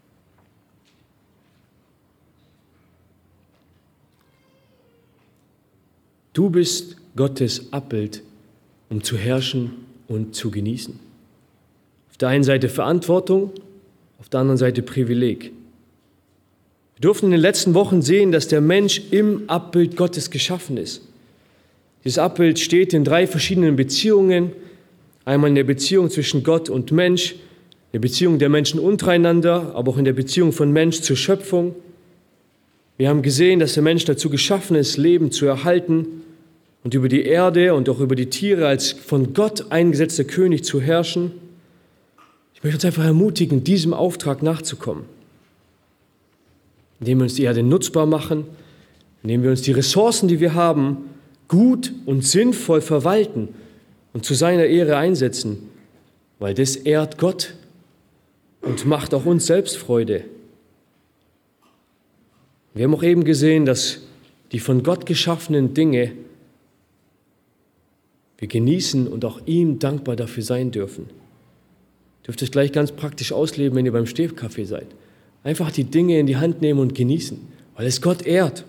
[SPEAKER 1] Du bist Gottes Abbild, um zu herrschen und zu genießen. Auf der einen Seite Verantwortung, auf der anderen Seite Privileg. Wir durften in den letzten Wochen sehen, dass der Mensch im Abbild Gottes geschaffen ist. Dieses Abbild steht in 3 verschiedenen Beziehungen. Einmal in der Beziehung zwischen Gott und Mensch, in der Beziehung der Menschen untereinander, aber auch in der Beziehung von Mensch zur Schöpfung. Wir haben gesehen, dass der Mensch dazu geschaffen ist, Leben zu erhalten und über die Erde und auch über die Tiere als von Gott eingesetzter König zu herrschen. Ich möchte uns einfach ermutigen, diesem Auftrag nachzukommen, indem wir uns die Erde nutzbar machen, indem wir uns die Ressourcen, die wir haben, gut und sinnvoll verwalten und zu seiner Ehre einsetzen, weil das ehrt Gott und macht auch uns selbst Freude. Wir haben auch eben gesehen, dass die von Gott geschaffenen Dinge wir genießen und auch ihm dankbar dafür sein dürfen. Ihr dürft es gleich ganz praktisch ausleben, wenn ihr beim Stehkaffee seid. Einfach die Dinge in die Hand nehmen und genießen, weil es Gott ehrt.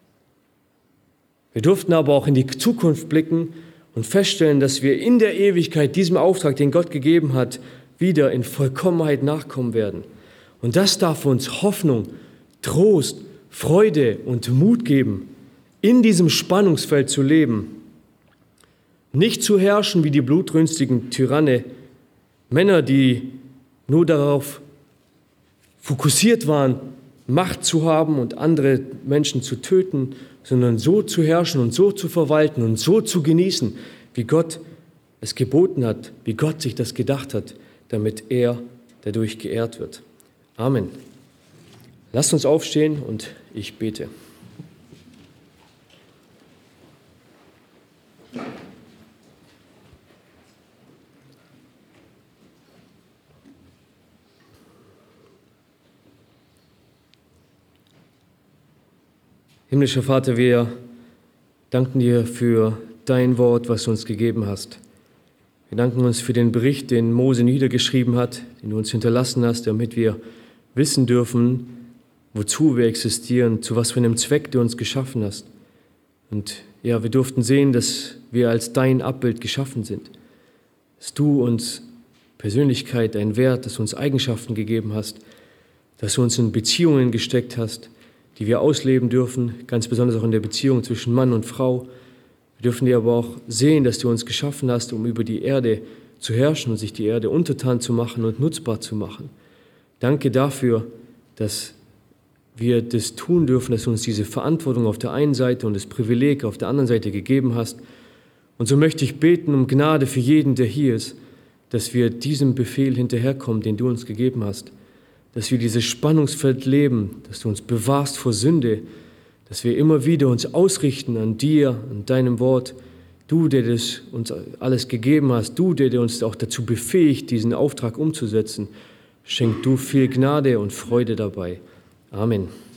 [SPEAKER 1] Wir durften aber auch in die Zukunft blicken und feststellen, dass wir in der Ewigkeit diesem Auftrag, den Gott gegeben hat, wieder in Vollkommenheit nachkommen werden. Und das darf uns Hoffnung, Trost, Freude und Mut geben, in diesem Spannungsfeld zu leben. Nicht zu herrschen wie die blutrünstigen Tyranne, Männer, die nur darauf fokussiert waren, Macht zu haben und andere Menschen zu töten, sondern so zu herrschen und so zu verwalten und so zu genießen, wie Gott es geboten hat, wie Gott sich das gedacht hat, damit er dadurch geehrt wird. Amen. Lasst uns aufstehen und ich bete. Himmlischer Vater, wir danken dir für dein Wort, was du uns gegeben hast. Wir danken uns für den Bericht, den Mose niedergeschrieben hat, den du uns hinterlassen hast, damit wir wissen dürfen, wozu wir existieren, zu was für einem Zweck du uns geschaffen hast. Und ja, wir durften sehen, dass wir als dein Abbild geschaffen sind, dass du uns Persönlichkeit, ein Wert, dass du uns Eigenschaften gegeben hast, dass du uns in Beziehungen gesteckt hast, die wir ausleben dürfen, ganz besonders auch in der Beziehung zwischen Mann und Frau. Wir dürfen dir aber auch sehen, dass du uns geschaffen hast, um über die Erde zu herrschen und sich die Erde untertan zu machen und nutzbar zu machen. Danke dafür, dass wir das tun dürfen, dass du uns diese Verantwortung auf der einen Seite und das Privileg auf der anderen Seite gegeben hast. Und so möchte ich beten um Gnade für jeden, der hier ist, dass wir diesem Befehl hinterherkommen, den du uns gegeben hast. Dass wir dieses Spannungsfeld leben, dass du uns bewahrst vor Sünde, dass wir immer wieder uns ausrichten an dir, an deinem Wort. Du, der das uns alles gegeben hast, du, der uns auch dazu befähigt, diesen Auftrag umzusetzen, schenk du viel Gnade und Freude dabei. Amen.